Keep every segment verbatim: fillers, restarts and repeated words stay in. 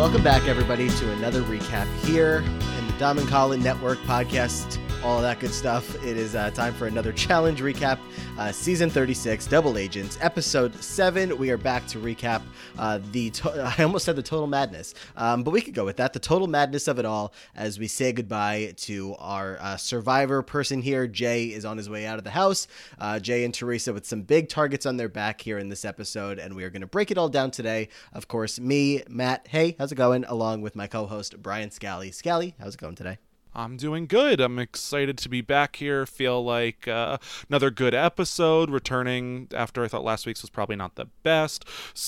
Welcome back, everybody, to another recap here in the Dom and Colin Network podcast, all of that good stuff. It is uh, time for another challenge recap, uh, season thirty-six, Double Agents, episode seven. We are back to recap uh, the, to- I almost said the total madness, um, but we could go with that, the total madness of it all, as we say goodbye to our uh, survivor person here. Jay is on his way out of the house. Uh, Jay and Teresa with some big targets on their back here in this episode, and we are going to break it all down today. Of course, me, Matt, hey, how's it going? Along with my co-host, Brian Scally. Scally, how's it going today? I'm doing good. I'm excited to be back here. Feel like uh, another good episode, returning after I thought last week's was probably not the best.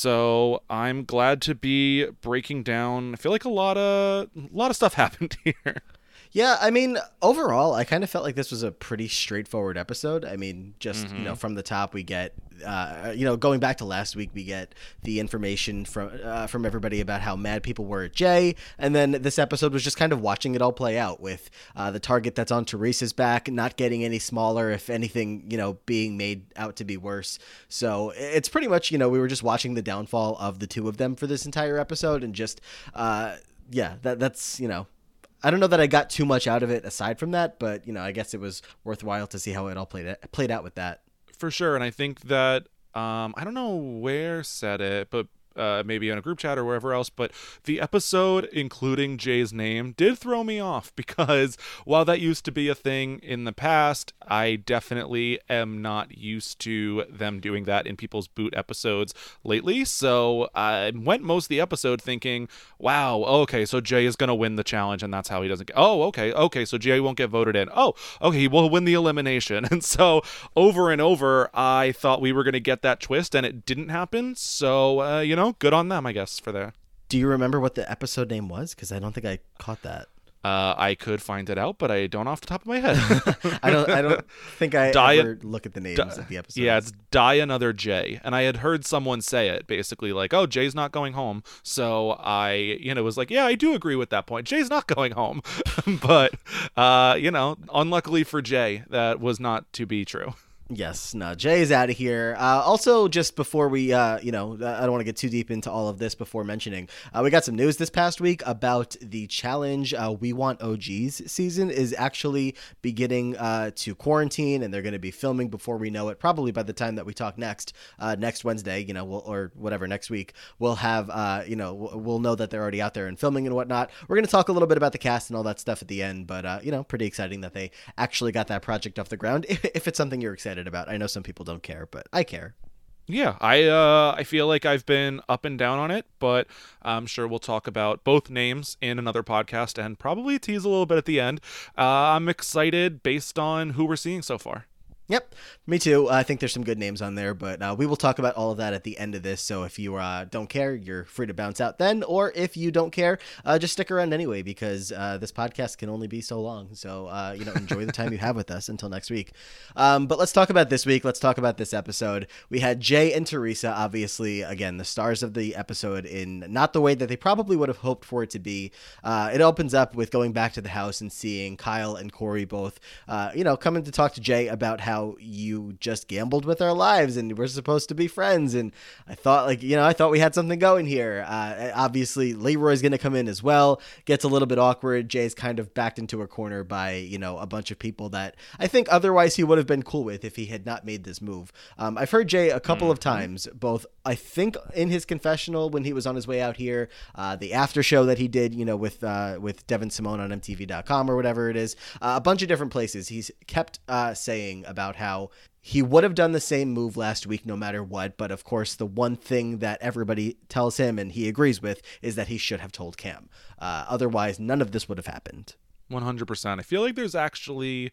So I'm glad to be breaking down. I feel like a lot of a lot of stuff happened here. Yeah, I mean, overall, I kind of felt like this was a pretty straightforward episode. I mean, just, mm-hmm. you know, from the top, we get, uh, you know, going back to last week, we get the information from uh, from everybody about how mad people were at Jay. And then this episode was just kind of watching it all play out with uh, the target that's on Teresa's back not getting any smaller, if anything, you know, being made out to be worse. So it's pretty much, you know, we were just watching the downfall of the two of them for this entire episode. And just, uh, yeah, that that's, you know, I don't know that I got too much out of it aside from that, but, you know, I guess it was worthwhile to see how it all played it, played out with that. For sure. And I think that, um, I don't know where said it, but Uh, maybe in a group chat or wherever else, but the episode including Jay's name did throw me off, because while that used to be a thing in the past, I definitely am not used to them doing that in people's boot episodes lately. So I went most of the episode thinking, wow, okay, so Jay is going to win the challenge and that's how he doesn't get, oh, okay, okay, so Jay won't get voted in. Oh, okay, he will win the elimination. And so over and over, I thought we were going to get that twist and it didn't happen. So, uh, you know, good on them, I guess, for that. Do you remember what the episode name was? Because I don't think I caught that. Uh, I could find it out, but I don't off the top of my head. I don't. I don't think I die, ever look at the names die, of the episodes. Yeah, it's Die Another Jay, and I had heard someone say it basically like, "Oh, Jay's not going home." So I, you know, was like, "Yeah, I do agree with that point. Jay's not going home," but uh, you know, unluckily for Jay, that was not to be true. Yes, no, Jay is out of here. Uh, also, just before we, uh, you know, I don't want to get too deep into all of this before mentioning, uh, we got some news this past week about the challenge uh, We Want O Gs season is actually beginning uh, to quarantine, and they're going to be filming before we know it. Probably by the time that we talk next, uh, next Wednesday, you know, we'll, or whatever, next week, we'll have, uh, you know, we'll know that they're already out there and filming and whatnot. We're going to talk a little bit about the cast and all that stuff at the end, but, uh, you know, pretty exciting that they actually got that project off the ground, if, if it's something you're excited about. I know some people don't care, but I care. Yeah, I uh, I feel like I've been up and down on it, but I'm sure we'll talk about both names in another podcast and probably tease a little bit at the end. Uh, I'm excited based on who we're seeing so far. Yep, me too. I think there's some good names on there, but uh, we will talk about all of that at the end of this. So if you uh, don't care, you're free to bounce out then. Or if you don't care, uh, just stick around anyway, because uh, this podcast can only be so long. So, uh, you know, enjoy the time you have with us until next week. Um, but let's talk about this week. Let's talk about this episode. We had Jay and Teresa, obviously, again, the stars of the episode in not the way that they probably would have hoped for it to be. Uh, it opens up with going back to the house and seeing Kyle and Corey both, uh, you know, coming to talk to Jay about how you just gambled with our lives and we're supposed to be friends. And I thought, like, you know, I thought we had something going here. Uh, obviously, Leroy's going to come in as well. Gets a little bit awkward. Jay's kind of backed into a corner by, you know, a bunch of people that I think otherwise he would have been cool with if he had not made this move. Um, I've heard Jay a couple mm-hmm. of times, both, I think, in his confessional when he was on his way out here, uh, the after show that he did, you know, with uh, with Devin Simone on M T V dot com or whatever it is, uh, a bunch of different places. He's kept uh, saying about how he would have done the same move last week no matter what, but of course the one thing that everybody tells him and he agrees with is that he should have told Cam. Uh, otherwise, none of this would have happened. one hundred percent. I feel like there's actually,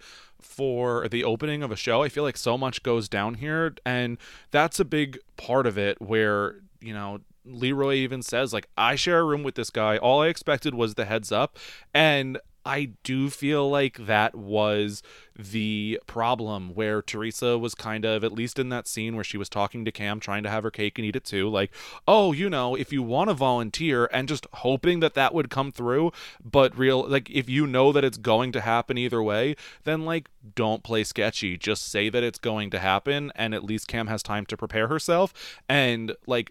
for the opening of a show, I feel like so much goes down here, and that's a big part of it where, you know, Leroy even says, like, I share a room with this guy. All I expected was the heads up, and I do feel like that was the problem where Teresa was kind of, at least in that scene where she was talking to Cam, trying to have her cake and eat it too, like, oh, you know, if you want to volunteer, and just hoping that that would come through, but real, like, if you know that it's going to happen either way, then, like, don't play sketchy. Just say that it's going to happen, and at least Cam has time to prepare herself, and, like,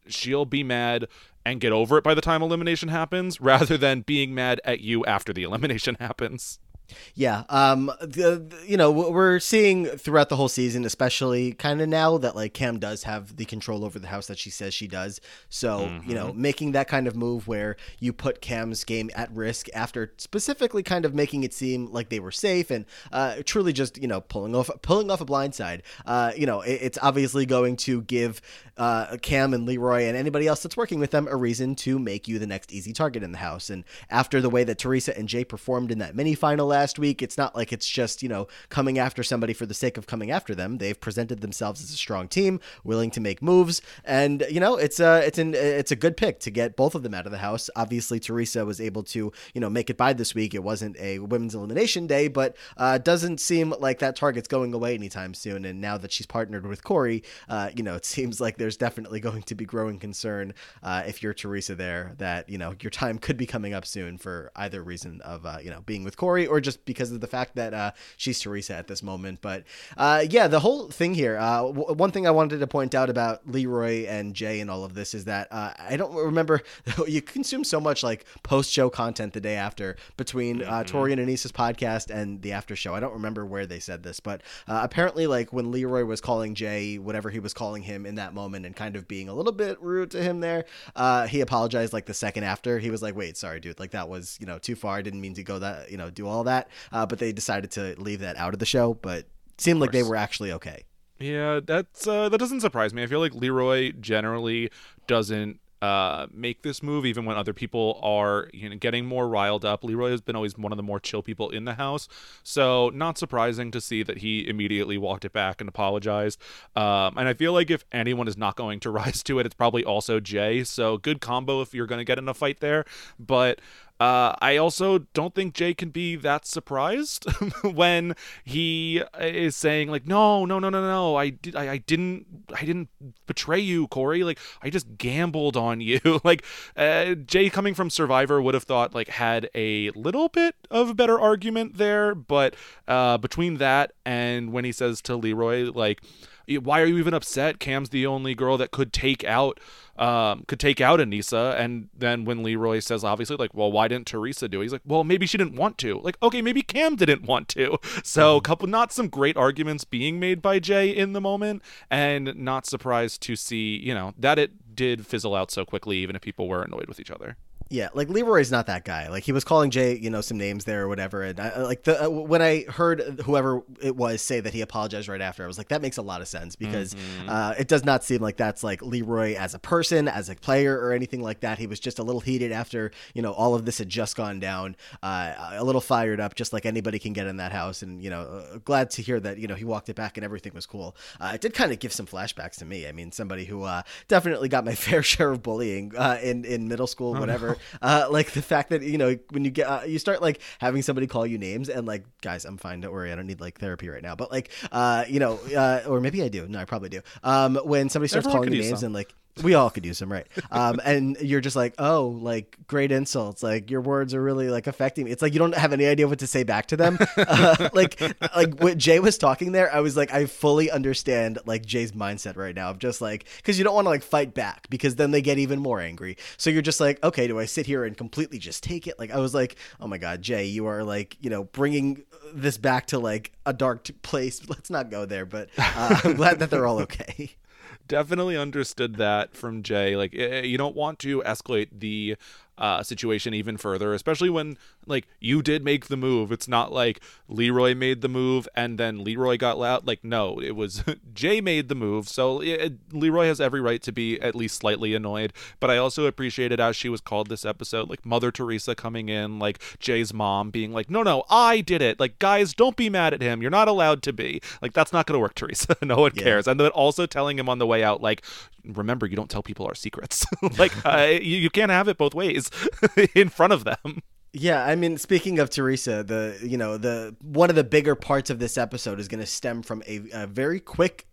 she'll be mad and get over it by the time elimination happens, rather than being mad at you after the elimination happens. Yeah, um, the, the, you know, we're seeing throughout the whole season, especially kind of now that like Cam does have the control over the house that she says she does. So, mm-hmm. you know, making that kind of move where you put Cam's game at risk after specifically kind of making it seem like they were safe and uh, truly just, you know, pulling off pulling off a blindside. Uh, you know, it, it's obviously going to give uh, Cam and Leroy and anybody else that's working with them a reason to make you the next easy target in the house. And after the way that Teresa and Jay performed in that mini final last last week, it's not like it's just, you know, coming after somebody for the sake of coming after them. They've presented themselves as a strong team, willing to make moves, and you know, it's a it's an it's a good pick to get both of them out of the house. Obviously, Teresa was able to, you know, make it by this week. It wasn't a women's elimination day, but uh, doesn't seem like that target's going away anytime soon. And now that she's partnered with Corey, uh, you know, it seems like there's definitely going to be growing concern uh, if you're Teresa there that, you know, your time could be coming up soon for either reason of, uh, you know, being with Corey or just because of the fact that uh, she's Teresa at this moment. But uh, yeah, the whole thing here, uh, w- one thing I wanted to point out about Leroy and Jay and all of this is that uh, I don't remember, you consume so much like post-show content the day after between uh, Tori and Anissa's podcast and the after show. I don't remember where they said this, but uh, apparently like when Leroy was calling Jay, whatever he was calling him in that moment and kind of being a little bit rude to him there, uh, he apologized like the second after. He was like, wait, sorry, dude, like that was, you know, too far. I didn't mean to go that, you know, do all that. Uh, but they decided to leave that out of the show, but it seemed like they were actually okay. Yeah, that's uh, that doesn't surprise me. I feel like Leroy generally doesn't uh, make this move, even when other people are, you know, getting more riled up. Leroy has been always one of the more chill people in the house, so not surprising to see that he immediately walked it back and apologized. Um, and I feel like if anyone is not going to rise to it, it's probably also Jay. So good combo if you're going to get in a fight there, but. Uh, I also don't think Jay can be that surprised when he is saying like, no, no, no, no, no, I did, I, I didn't, I didn't betray you, Corey. Like I just gambled on you. Like uh, Jay, coming from Survivor, would have thought like had a little bit of a better argument there, but uh, between that and when he says to Leroy like, why are you even upset? Cam's the only girl that could take out um could take out Anissa. And then when Leroy says obviously like, well, why didn't Teresa do it? He's like, well, maybe she didn't want to. Like, okay, maybe Cam didn't want to. So a couple not some great arguments being made by Jay in the moment, and not surprised to see, you know, that it did fizzle out so quickly, even if people were annoyed with each other. Yeah, like Leroy's not that guy. Like he was calling Jay, you know, some names there or whatever. And I, like the uh, when I heard whoever it was say that he apologized right after, I was like, that makes a lot of sense because mm-hmm. uh, it does not seem like that's like Leroy as a person, as a player, or anything like that. He was just a little heated after, you know, all of this had just gone down, uh, a little fired up, just like anybody can get in that house. And you know, uh, glad to hear that, you know, he walked it back and everything was cool. Uh, it did kind of give some flashbacks to me. I mean, somebody who uh, definitely got my fair share of bullying uh, in in middle school, whatever. Oh, no. Uh, like the fact that, you know, when you get, uh, you start like having somebody call you names and like, guys, I'm fine. Don't worry. I don't need like therapy right now. But like, uh, you know, uh, or maybe I do. No, I probably do. Um, when somebody starts Everyone calling you names some. and like, we all could use them, right? Um, and you're just like, oh, like great insults. Like your words are really like affecting me. It's like you don't have any idea what to say back to them. Uh, like, like when Jay was talking there, I was like, I fully understand like Jay's mindset right now of just like, because you don't want to like fight back because then they get even more angry. So you're just like, okay, do I sit here and completely just take it? Like I was like, oh my God, Jay, you are like, you know, bringing this back to like a dark t- place. Let's not go there. But uh, I'm glad that they're all okay. Definitely understood that from Jay. Like, you don't want to escalate the uh, situation even further, especially when, like, you did make the move. It's not like Leroy made the move and then Leroy got loud. Like, no, it was Jay made the move. So it, Leroy has every right to be at least slightly annoyed. But I also appreciated, as she was called this episode, like Mother Teresa coming in, like Jay's mom being like, no, no, I did it. Like, guys, don't be mad at him. You're not allowed to be. Like, that's not going to work, Teresa. No one yeah. cares. And then also telling him on the way out, like, remember, you don't tell people our secrets. Like, uh, you, you can't have it both ways in front of them. Yeah, I mean, speaking of Teresa, the you know the one of the bigger parts of this episode is going to stem from a, a very quick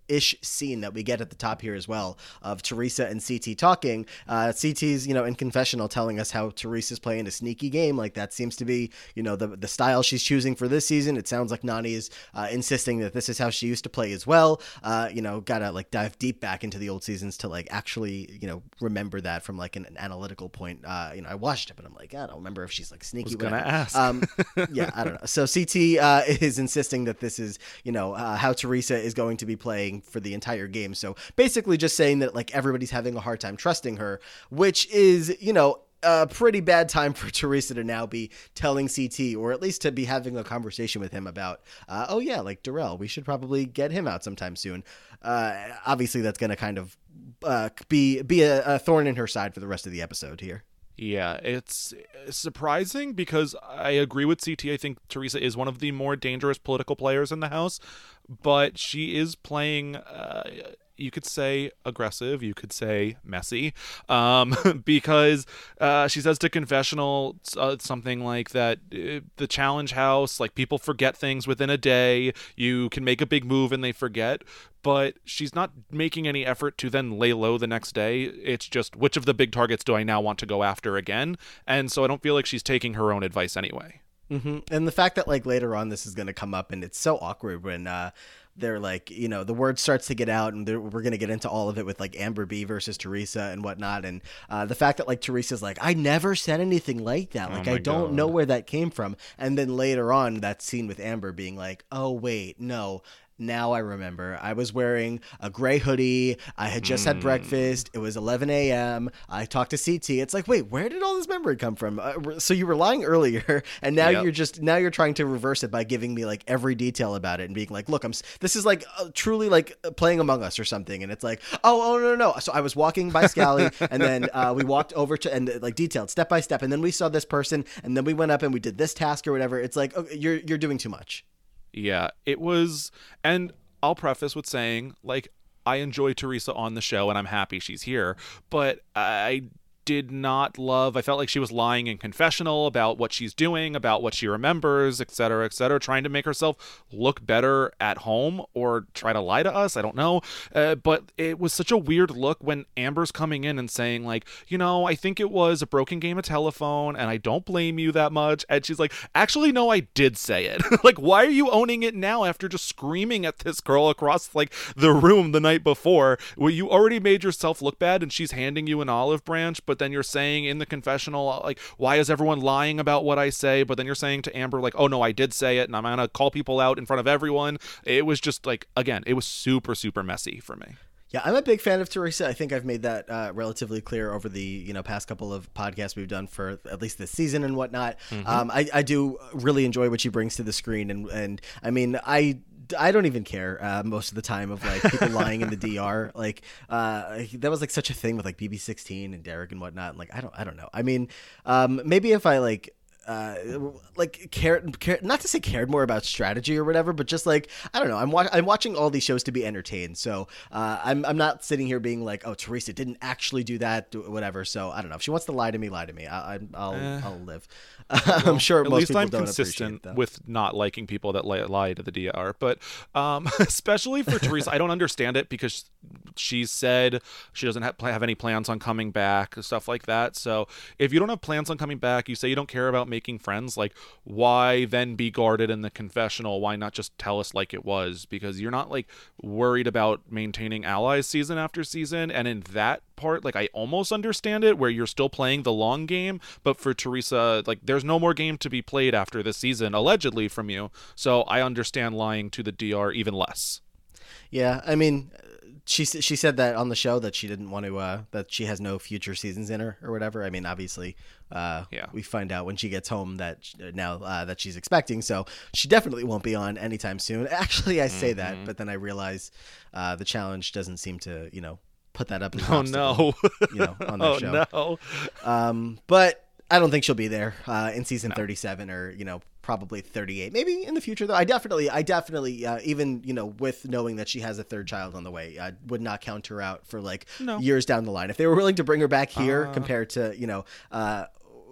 ish scene that we get at the top here as well of Teresa and C T talking. Uh, C T's, you know, in confessional telling us how Teresa's playing a sneaky game. Like that seems to be, you know, the the style she's choosing for this season. It sounds like Nany is uh, insisting that this is how she used to play as well. Uh, you know, gotta like dive deep back into the old seasons to like actually, you know, remember that from like an, an analytical point. Uh, you know, I watched it, but I'm like, I don't remember if she's like sneaky. I was gonna whatever. ask. Um, yeah, I don't know. So C T uh, is insisting that this is, you know, uh, how Teresa is going to be playing for the entire game. So basically just saying that like everybody's having a hard time trusting her, which is, you know, a pretty bad time for Teresa to now be telling C T, or at least to be having a conversation with him about, uh, oh yeah, like Darrell, we should probably get him out sometime soon. Uh, obviously that's going to kind of uh, be, be a, a thorn in her side for the rest of the episode here. Yeah, it's surprising because I agree with C T. I think Teresa is one of the more dangerous political players in the House, but she is playing, uh, you could say aggressive, you could say messy, um, because uh, she says to confessional uh, something like that, uh, the challenge house, like people forget things within a day, you can make a big move and they forget, but she's not making any effort to then lay low the next day. It's just, which of the big targets do I now want to go after again? And so I don't feel like she's taking her own advice anyway. Mm-hmm. And the fact that like later on this is going to come up, and it's so awkward when uh they're like, you know, the word starts to get out, and we're going to get into all of it with like Amber B versus Teresa and whatnot. And uh, the fact that like Teresa's like, I never said anything like that. Like, oh I don't God. know where that came from. And then later on that scene with Amber being like, oh, wait, no. Now I remember. I was wearing a gray hoodie. I had just mm. had breakfast. It was eleven a.m. I talked to C T. It's like, wait, where did all this memory come from? Uh, so you were lying earlier, and now yep. you're just now you're trying to reverse it by giving me like every detail about it and being like, look, I'm. This is like uh, truly like playing Among Us or something. And it's like, oh, oh no, no, no. So I was walking by Scally, and then uh, we walked over to and like detailed step by step, and then we saw this person, and then we went up and we did this task or whatever. It's like, okay, you're you're doing too much. Yeah, it was, and I'll preface with saying, like, I enjoy Teresa on the show, and I'm happy she's here, but I did not love, I felt like she was lying in confessional about what she's doing, about what she remembers, et cetera, et cetera, trying to make herself look better at home or try to lie to us. I don't know. Uh, but it was such a weird look when Amber's coming in and saying like, you know, I think it was a broken game of telephone and I don't blame you that much. And she's like, actually, no, I did say it. Like, why are you owning it now after just screaming at this girl across like the room the night before where you already made yourself look bad and she's handing you an olive branch, but then you're saying in the confessional, like, why is everyone lying about what I say? But then you're saying to Amber, like, oh no, I did say it and I'm going to call people out in front of everyone. It was just like, again, it was super, super messy for me. Yeah, I'm a big fan of Teresa. I think I've made that uh, relatively clear over the you know past couple of podcasts we've done for at least this season and whatnot. Mm-hmm. Um, I, I do really enjoy what she brings to the screen, and and I mean I. I don't even care uh, most of the time of like people lying in the D R. Like uh, that was like such a thing with like B B sixteen and Derek and whatnot. And, like I don't I don't know. I mean, um, maybe if I like. Uh, like cared, cared, not to say cared more about strategy or whatever, but just like I don't know. I'm wa- I'm watching all these shows to be entertained, so uh, I'm I'm not sitting here being like, oh, Teresa didn't actually do that, do whatever. So I don't know. If she wants to lie to me, lie to me. I, I, I'll uh, I'll live. Well, I'm sure at most least people I'm don't consistent appreciate that. with not liking people that lie, lie to the D R, but um, especially for Teresa, I don't understand it because she said she doesn't have, have any plans on coming back, stuff like that. So if you don't have plans on coming back, you say you don't care about making friends, like why then be guarded in the confessional? Why not just tell us like it was? Because you're not like worried about maintaining allies season after season. And in that part, like I almost understand it where you're still playing the long game, but for Teresa, like there's no more game to be played after this season, allegedly from you. So I understand lying to the D R even less. Yeah, I mean, she she said that on the show that she didn't want to uh, that she has no future seasons in her or whatever. I mean, obviously, uh, yeah, we find out when she gets home that now uh, that she's expecting, so she definitely won't be on anytime soon. Actually, I say mm-hmm. that, but then I realize uh, the challenge doesn't seem to you know put that up. As oh no, you know, on their oh show. no, um, but I don't think she'll be there uh, in season no. thirty-seven or you know. Probably thirty-eight, maybe in the future though. I definitely, I definitely, uh, even you know, with knowing that she has a third child on the way, I would not count her out for like no. years down the line. If they were willing to bring her back here, uh... compared to you know, uh,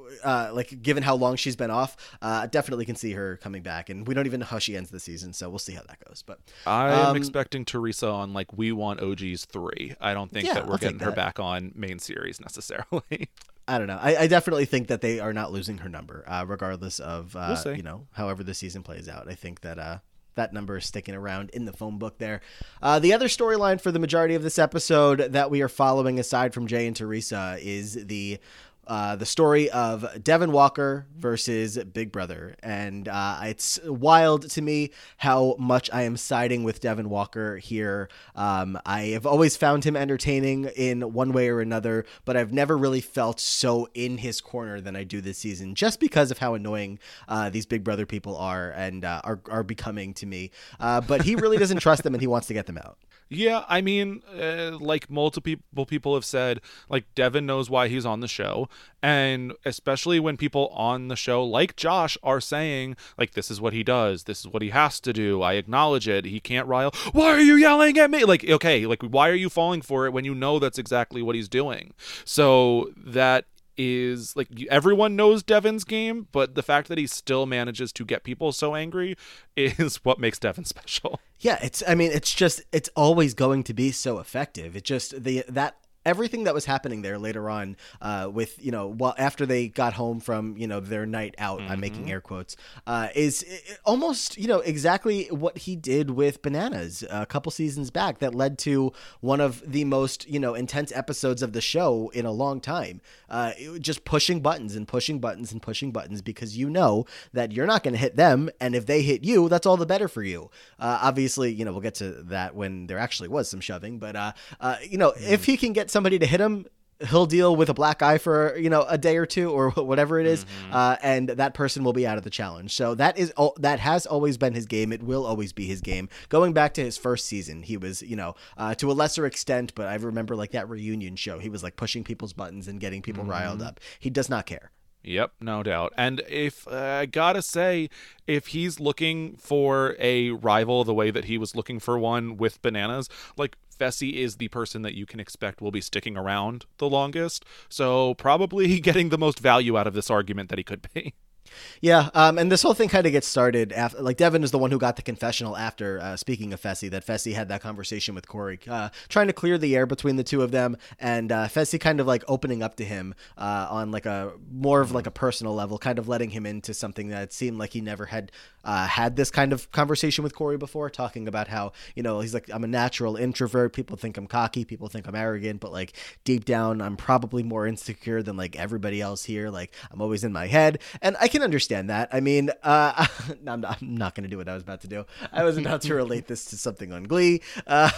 uh, like given how long she's been off, uh, definitely can see her coming back. And we don't even know how she ends the season, so we'll see how that goes. But I'm um, expecting Teresa on like We Want O Gs three. I don't think yeah, that we're I'll getting take her that. back on main series necessarily. I don't know. I, I definitely think that they are not losing her number, uh, regardless of uh, We'll see. you know, however the season plays out. I think that uh, that number is sticking around in the phone book there. Uh, the other storyline for the majority of this episode that we are following, aside from Jay and Teresa, is the Uh, the story of Devin Walker versus Big Brother. And uh, it's wild to me how much I am siding with Devin Walker here. Um, I have always found him entertaining in one way or another, but I've never really felt so in his corner than I do this season, just because of how annoying uh, these Big Brother people are and uh, are, are becoming to me. Uh, but he really doesn't trust them, and he wants to get them out. Yeah, I mean, uh, like multiple people have said, like Devin knows why he's on the show. And especially when people on the show, like Josh, are saying, like, this is what he does. This is what he has to do. I acknowledge it. He can't rile. Why are you yelling at me? Like, okay, like, why are you falling for it when you know that's exactly what he's doing? So that is like everyone knows Devin's game, but the fact that he still manages to get people so angry is what makes Devin special. Yeah, it's I mean, it's just it's always going to be so effective. It just the that everything that was happening there later on uh, with, you know, well, after they got home from, you know, their night out, mm-hmm. I'm making air quotes, uh, is almost, you know, exactly what he did with Bananas a couple seasons back that led to one of the most, you know, intense episodes of the show in a long time. Uh, just pushing buttons and pushing buttons and pushing buttons because you know that you're not going to hit them. And if they hit you, that's all the better for you. Uh, obviously, you know, we'll get to that when there actually was some shoving, but, uh, uh, you know, mm. if he can get somebody to hit him, he'll deal with a black eye for, you know, a day or two or whatever it is. Mm-hmm. Uh, and that person will be out of the challenge. So that is, that has always been his game. It will always be his game. Going back to his first season, he was, you know, uh, to a lesser extent, but I remember like that reunion show, he was like pushing people's buttons and getting people mm-hmm. riled up. He does not care. Yep, no doubt. And if uh, I gotta say, if he's looking for a rival the way that he was looking for one with Bananas, like Fessy is the person that you can expect will be sticking around the longest. So probably getting the most value out of this argument that he could be. Yeah, um, and this whole thing kind of gets started after, like Devin is the one who got the confessional after, uh, speaking of Fessy, that Fessy had that conversation with Corey, uh, trying to clear the air between the two of them, and uh, Fessy kind of like opening up to him uh, on like a more of like a personal level, kind of letting him into something that seemed like he never had uh, had this kind of conversation with Corey before, talking about how, you know, he's like, I'm a natural introvert, people think I'm cocky, people think I'm arrogant, but like deep down, I'm probably more insecure than like everybody else here, like I'm always in my head, and I can understand that. I mean, uh, I'm not, I'm not going to do what I was about to do. I was about to relate this to something on Glee, uh,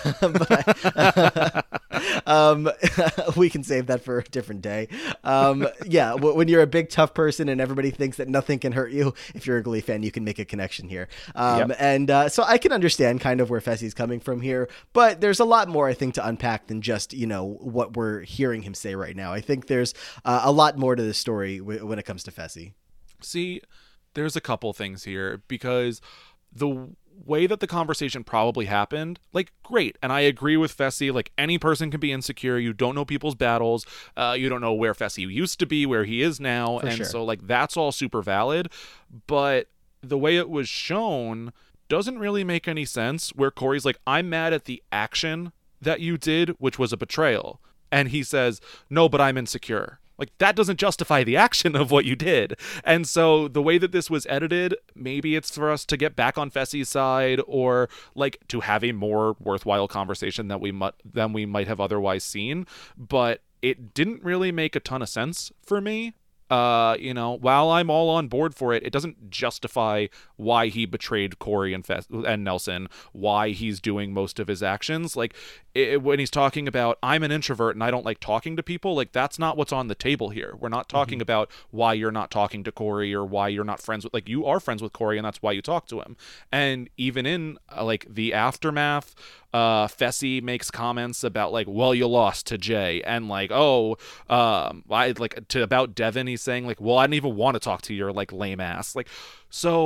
but um, we can save that for a different day. Um, yeah, when you're a big, tough person and everybody thinks that nothing can hurt you, if you're a Glee fan, you can make a connection here. Um, yep. And uh, so I can understand kind of where Fessy's coming from here, but there's a lot more, I think, to unpack than just, you know, what we're hearing him say right now. I think there's uh, a lot more to the story w- when it comes to Fessy. See, there's a couple things here, because the way that the conversation probably happened, like, great. And I agree with Fessy, like, any person can be insecure. You don't know people's battles. Uh, you don't know where Fessy used to be, where he is now. For and sure. So, like, that's all super valid. But the way it was shown doesn't really make any sense, where Corey's like, I'm mad at the action that you did, which was a betrayal. And he says, no, but I'm insecure. Like, that doesn't justify the action of what you did. And so the way that this was edited, maybe it's for us to get back on Fessy's side, or like to have a more worthwhile conversation that we mu- than we might have otherwise seen. But it didn't really make a ton of sense for me. Uh, you know, while I'm all on board for it, it doesn't justify why he betrayed Corey and Fess- and Nelson, why he's doing most of his actions. Like, it, when he's talking about, I'm an introvert and I don't like talking to people, like, that's not what's on the table here. We're not talking mm-hmm. about why you're not talking to Corey or why you're not friends with, like, you are friends with Corey and that's why you talk to him. And even in, uh, like, the aftermath, uh Fessy makes comments about like, well, you lost to Jay, and like, oh um I like to about Devin, he's saying like, well, I didn't even want to talk to your like lame ass. Like, so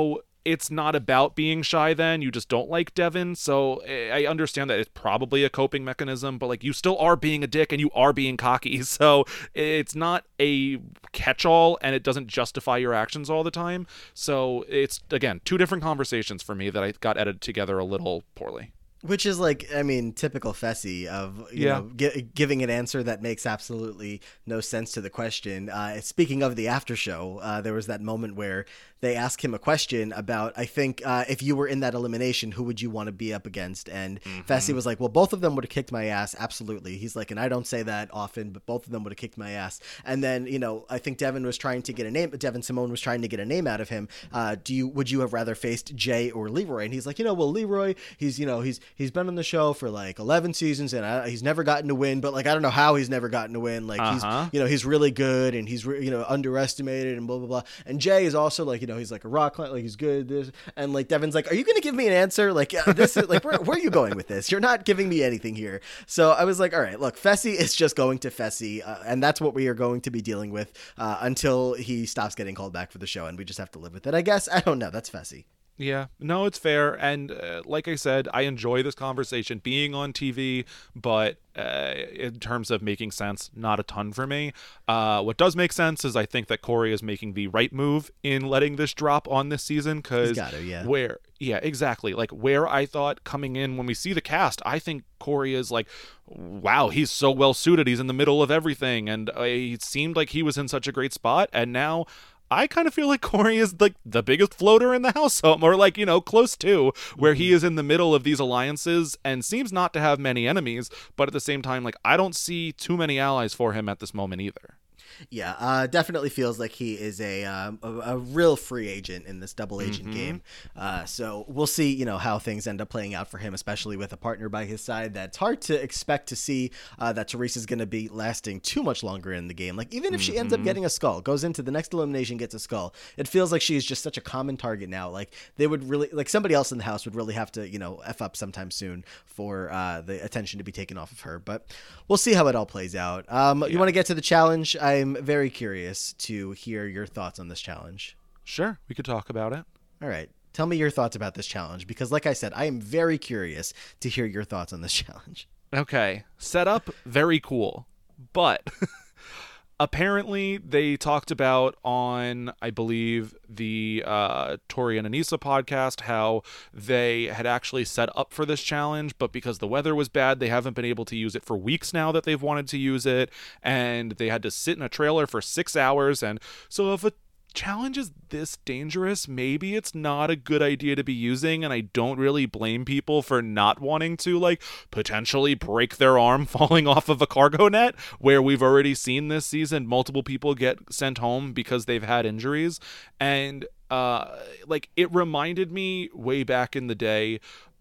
it's not about being shy then. You just don't like Devin. So I understand that it's probably a coping mechanism, but like you still are being a dick and you are being cocky. So it's not a catch-all and it doesn't justify your actions all the time. So it's, again, two different conversations for me that I got edited together a little poorly. Which is like, I mean, typical Fessy of, you yeah. know, gi- giving an answer that makes absolutely no sense to the question. Uh, speaking of the after show, uh, there was that moment where they ask him a question about, I think, uh, if you were in that elimination, who would you want to be up against? And mm-hmm. Fessy was like, well, both of them would have kicked my ass. Absolutely. He's like, and I don't say that often, but both of them would have kicked my ass. And then, you know, I think Devin was trying to get a name, Devin Simone was trying to get a name out of him. Uh, do you, would you have rather faced Jay or Leroy? And he's like, you know, well, Leroy, he's, you know, he's, he's been on the show for like eleven seasons and I, he's never gotten to win, but like, I don't know how he's never gotten to win. Like uh-huh. he's, you know, he's really good and he's, re- you know, underestimated and blah, blah, blah. And Jay is also like, you know, he's like a rock climber, like he's good. This and like Devin's like, are you going to give me an answer? Like uh, this is like, where, where are you going with this? You're not giving me anything here. So I was like, all right, look, Fessy is just going to Fessy. Uh, and that's what we are going to be dealing with uh, until he stops getting called back for the show. And we just have to live with it, I guess. I don't know. That's Fessy. Yeah, no, it's fair. And uh, like I said, I enjoy this conversation being on T V, but uh, in terms of making sense, not a ton for me. Uh, what does make sense is I think that Corey is making the right move in letting this drop on this season because yeah. where, yeah, exactly. Like where I thought coming in when we see the cast, I think Corey is like, wow, he's so well suited. He's in the middle of everything. And uh, it seemed like he was in such a great spot. And now I kind of feel like Corey is like the biggest floater in the house, or like, you know, close to where he is in the middle of these alliances and seems not to have many enemies. But at the same time, like, I don't see too many allies for him at this moment either. Yeah, uh, definitely feels like he is a, um, a a real free agent in this double agent mm-hmm. game. Uh, so we'll see, you know, how things end up playing out for him, especially with a partner by his side. That's hard to expect to see uh, that Teresa's going to be lasting too much longer in the game. Like even if mm-hmm. she ends up getting a skull, goes into the next elimination, gets a skull, it feels like she is just such a common target now. Like they would really, like somebody else in the house would really have to, you know, F up sometime soon for uh, the attention to be taken off of her. But we'll see how it all plays out. Um, yeah. You want to get to the challenge? I'm very curious to hear your thoughts on this challenge. Sure, we could talk about it. All right. Tell me your thoughts about this challenge, because like I said, I am very curious to hear your thoughts on this challenge. Okay. Setup, very cool. But apparently they talked about on, I believe, the uh, Tori and Anissa podcast, how they had actually set up for this challenge, but because the weather was bad, they haven't been able to use it for weeks now that they've wanted to use it, and they had to sit in a trailer for six hours. And so if a challenge is this dangerous, maybe it's not a good idea to be using, and I don't really blame people for not wanting to like potentially break their arm falling off of a cargo net, where we've already seen this season multiple people get sent home because they've had injuries. And uh like it reminded me way back in the day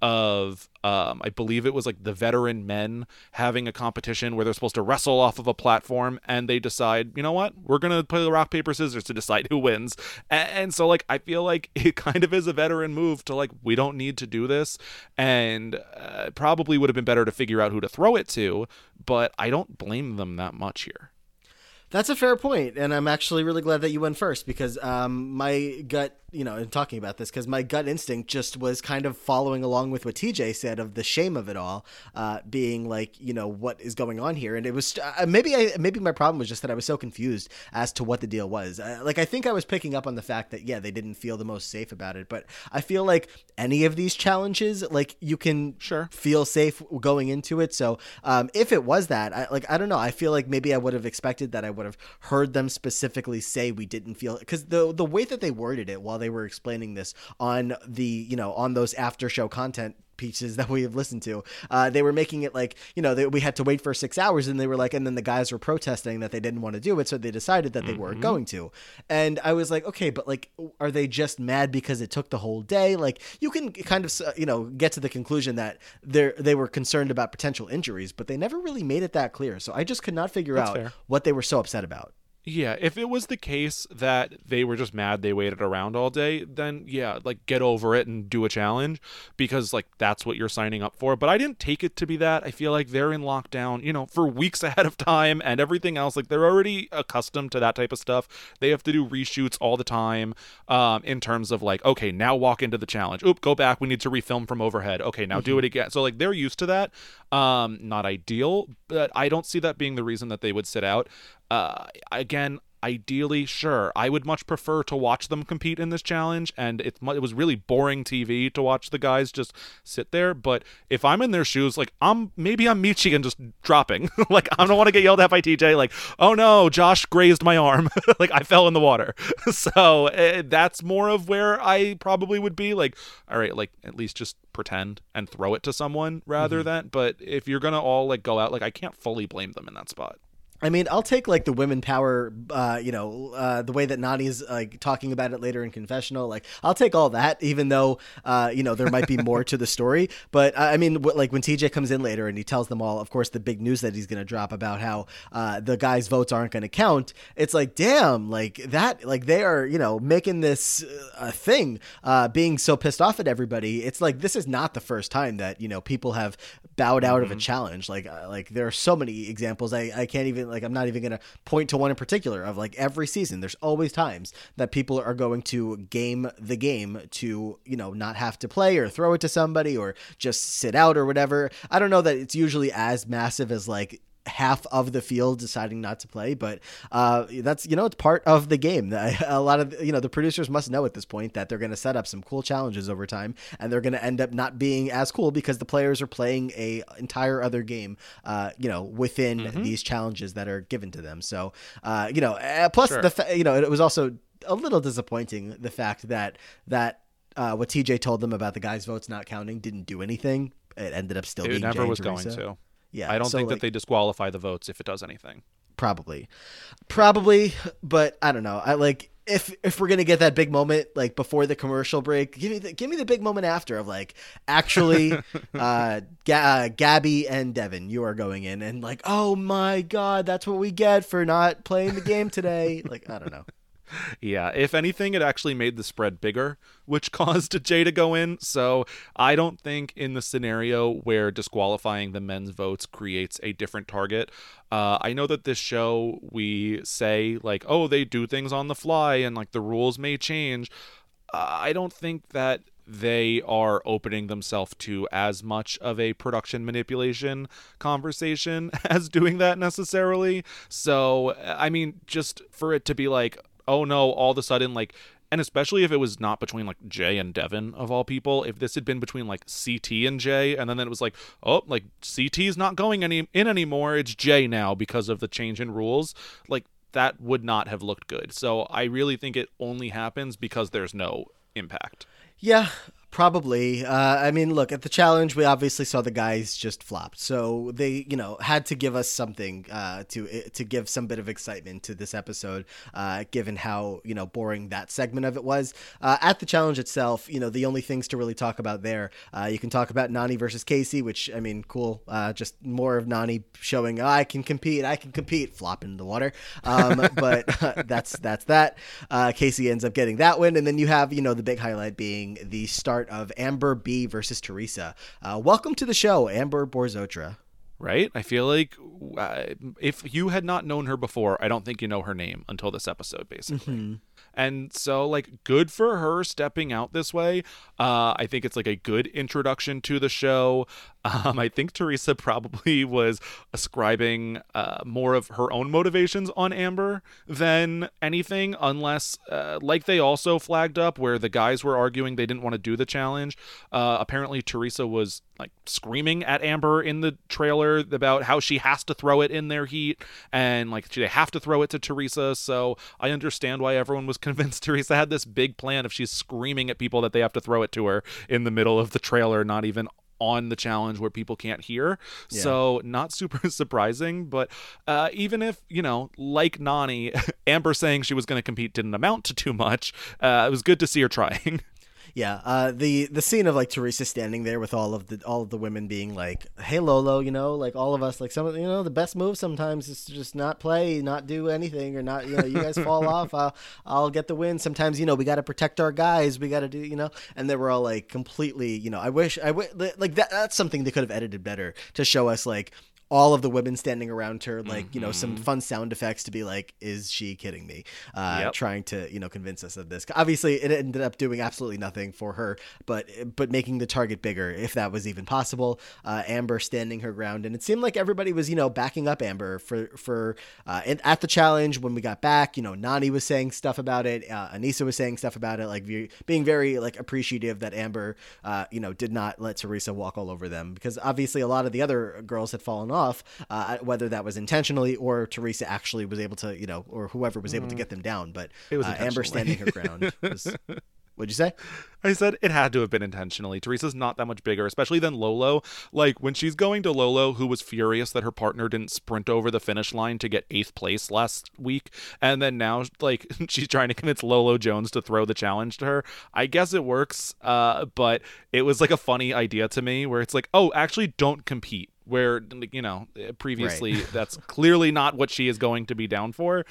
of um I believe it was like the veteran men having a competition where they're supposed to wrestle off of a platform, and they decide, you know what, we're gonna play the rock paper scissors to decide who wins. And, and so like I feel like it kind of is a veteran move to like, we don't need to do this, and uh, probably would have been better to figure out who to throw it to, but I don't blame them that much here. That's a fair point, and I'm actually really glad that you went first, because um, my gut, you know, in talking about this, because my gut instinct just was kind of following along with what T J said of the shame of it all, uh, being like, you know, what is going on here? And it was uh, maybe I maybe my problem was just that I was so confused as to what the deal was. Uh, like I think I was picking up on the fact that yeah, they didn't feel the most safe about it, but I feel like any of these challenges, like you can sure feel safe going into it. So um, if it was that, I, like I don't know, I feel like maybe I would have expected that I would have heard them specifically say we didn't feel, because the the way that they worded it while they were explaining this on the, you know, on those after show content pieces that we have listened to, uh, they were making it like, you know, they, we had to wait for six hours and they were like, and then the guys were protesting that they didn't want to do it. So they decided that they mm-hmm. weren't going to. And I was like, okay, but like, are they just mad because it took the whole day? Like you can kind of, you know, get to the conclusion that they're, they were concerned about potential injuries, but they never really made it that clear. So I just could not figure That's out fair. what they were so upset about. Yeah, if it was the case that they were just mad they waited around all day, then yeah, like get over it and do a challenge because like that's what you're signing up for. But I didn't take it to be that. I feel like they're in lockdown, you know, for weeks ahead of time and everything else. Like they're already accustomed to that type of stuff. They have to do reshoots all the time um, in terms of like, okay, now walk into the challenge. Oop, go back. We need to refilm from overhead. Okay, now mm-hmm. do it again. So like they're used to that. Um, not ideal, but I don't see that being the reason that they would sit out. Uh, again, ideally, sure, I would much prefer to watch them compete in this challenge, and it, it was really boring T V to watch the guys just sit there, but if I'm in their shoes, like, I'm maybe I'm Michi and just dropping. Like, I don't want to get yelled at by T J, like, oh no, Josh grazed my arm. Like, I fell in the water. So, uh, that's more of where I probably would be, like, all right, like, at least just pretend and throw it to someone rather mm-hmm. than, but if you're gonna all, like, go out, like, I can't fully blame them in that spot. I mean, I'll take like the women power, uh, you know, uh, the way that Nany's like talking about it later in confessional. Like, I'll take all that, even though, uh, you know, there might be more to the story. But uh, I mean, w- like when T J comes in later and he tells them all, of course, the big news that he's going to drop about how uh, the guys' votes aren't going to count. It's like, damn, like that, like they are, you know, making this a uh, thing, uh, being so pissed off at everybody. It's like this is not the first time that, you know, people have bowed out mm-hmm. of a challenge. Like, uh, like there are so many examples. I, I can't even. Like, I'm not even going to point to one in particular of like every season. There's always times that people are going to game the game to, you know, not have to play or throw it to somebody or just sit out or whatever. I don't know that it's usually as massive as like half of the field deciding not to play, but uh, that's, you know, it's part of the game. A lot of, you know, the producers must know at this point that they're going to set up some cool challenges over time, and they're going to end up not being as cool because the players are playing a entire other game, uh, you know, within mm-hmm. these challenges that are given to them. So, uh, you know, plus sure. the, fa- you know, it was also a little disappointing the fact that, that uh, what T J told them about the guys' votes not counting didn't do anything. It ended up still it being never Jay was and going Teresa. to. Yeah, I don't so think like, that they disqualify the votes if it does anything. Probably, probably, but I don't know. I like if if we're gonna get that big moment like before the commercial break, give me the give me the big moment after of like actually, uh, Ga- uh, Gabby and Devin, you are going in and like, oh my god, that's what we get for not playing the game today. Like, I don't know. Yeah, if anything, it actually made the spread bigger, which caused Jay to go in. So I don't think in the scenario where disqualifying the men's votes creates a different target. Uh, I know that this show, we say like, oh, they do things on the fly and like the rules may change. Uh, I don't think that they are opening themselves to as much of a production manipulation conversation as doing that necessarily. So, I mean, just for it to be like, oh no, all of a sudden, like, and especially if it was not between like Jay and Devin of all people, if this had been between like C T and Jay, and then it was like, oh, like C T's not going any in anymore, it's Jay now because of the change in rules, like that would not have looked good. So I really think it only happens because there's no impact. Yeah, probably. Uh, I mean, look, at the challenge, we obviously saw the guys just flopped. So they, you know, had to give us something uh, to to give some bit of excitement to this episode, uh, given how, you know, boring that segment of it was. Uh, at the challenge itself, you know, the only things to really talk about there, uh, you can talk about Nany versus Casey, which, I mean, cool. Uh, just more of Nany showing, oh, I can compete, I can compete, flop into the water. Um, but uh, that's that's that. Uh, Casey ends up getting that win. And then you have, you know, the big highlight being the start of Amber B versus Teresa. Uh, welcome to the show, Amber Borzotra. Right? I feel like uh, if you had not known her before, I don't think you know her name until this episode, basically. Mm-hmm. And so, like, good for her stepping out this way. Uh, I think it's, like, a good introduction to the show. Um, I think Teresa probably was ascribing uh, more of her own motivations on Amber than anything, unless, uh, like they also flagged up where the guys were arguing they didn't want to do the challenge. Uh, apparently, Teresa was, like, screaming at Amber in the trailer about how she has to throw it in their heat, and, like, they have to throw it to Teresa. So I understand why everyone was convinced Teresa had this big plan if she's screaming at people that they have to throw it to her in the middle of the trailer, not even on the challenge where people can't hear. Yeah. So not super surprising, but uh, even if, you know, like Nany, Amber saying she was going to compete didn't amount to too much, uh, it was good to see her trying. Yeah, uh, the the scene of like Teresa standing there with all of the all of the women being like, "Hey Lolo, you know, like all of us, like some of you know the best move sometimes is to just not play, not do anything, or not you know you guys fall off. I'll I'll get the win. Sometimes you know we got to protect our guys. We got to do you know." And they were all like completely, you know, I wish I w- like that. That's something they could have edited better to show us like all of the women standing around her, like, mm-hmm. you know, some fun sound effects to be like, is she kidding me? Uh, yep. Trying to, you know, convince us of this. Obviously, it ended up doing absolutely nothing for her, but but making the target bigger, if that was even possible. Uh, Amber standing her ground. And it seemed like everybody was, you know, backing up Amber for, for uh, and at the challenge when we got back. You know, Nany was saying stuff about it. Uh, Aneesa was saying stuff about it, like being very, like, appreciative that Amber, uh, you know, did not let Teresa walk all over them. Because obviously a lot of the other girls had fallen off. Off, uh, whether that was intentionally or Teresa actually was able to, you know, or whoever was able to get them down. But it was uh, Amber standing her ground. Was, what'd you say? I said it had to have been intentionally. Teresa's not that much bigger, especially than Lolo. Like, when she's going to Lolo, who was furious that her partner didn't sprint over the finish line to get eighth place last week, and then now, like, she's trying to convince Lolo Jones to throw the challenge to her. I guess it works, uh, but it was, like, a funny idea to me, where it's like, oh, actually don't compete. Where, you know, previously right. That's clearly not what she is going to be down for.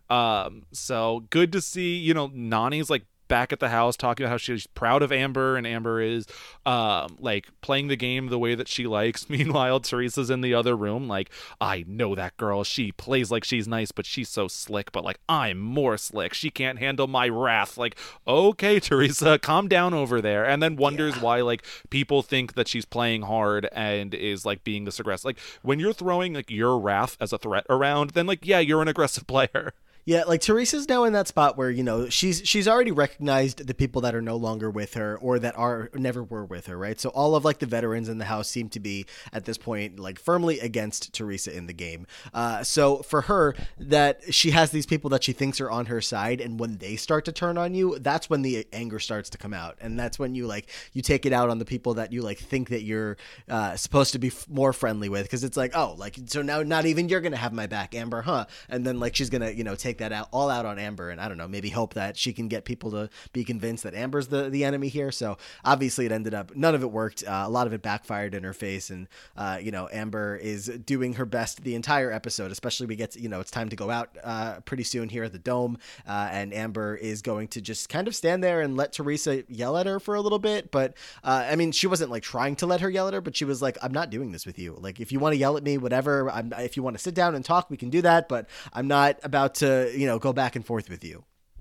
Um, so good to see, you know, Nany's like back at the house talking about how she's proud of Amber, and Amber is um like playing the game the way that she likes. Meanwhile, Teresa's in the other room like, I know that girl, she plays like she's nice, but she's so slick, but like I'm more slick, she can't handle my wrath. Like, okay, Teresa, calm down over there. And then wonders yeah. why like people think that she's playing hard and is like being this aggressive. Like, when you're throwing like your wrath as a threat around, then like, yeah, you're an aggressive player. Yeah, like Teresa's now in that spot where, you know, she's she's already recognized the people that are no longer with her or that are never were with her, right? So all of like the veterans in the house seem to be at this point like firmly against Teresa in the game. Uh, so for her, that she has these people that she thinks are on her side, and when they start to turn on you, that's when the anger starts to come out, and that's when you like you take it out on the people that you like think that you're uh, supposed to be f- more friendly with, because it's like, oh, like so now not even you're gonna have my back, Amber, huh? And then like she's gonna you know take that out all out on Amber, and I don't know, maybe hope that she can get people to be convinced that Amber's the the enemy here. So obviously it ended up none of it worked. Uh, a lot of it backfired in her face, and uh, you know Amber is doing her best the entire episode. Especially we get to, you know it's time to go out uh, pretty soon here at the Dome, uh, and Amber is going to just kind of stand there and let Teresa yell at her for a little bit. But uh, I mean, she wasn't like trying to let her yell at her, but she was like, "I'm not doing this with you. Like, if you want to yell at me, whatever. I'm, if you want to sit down and talk, we can do that. But I'm not about to, you know." go back and forth with you.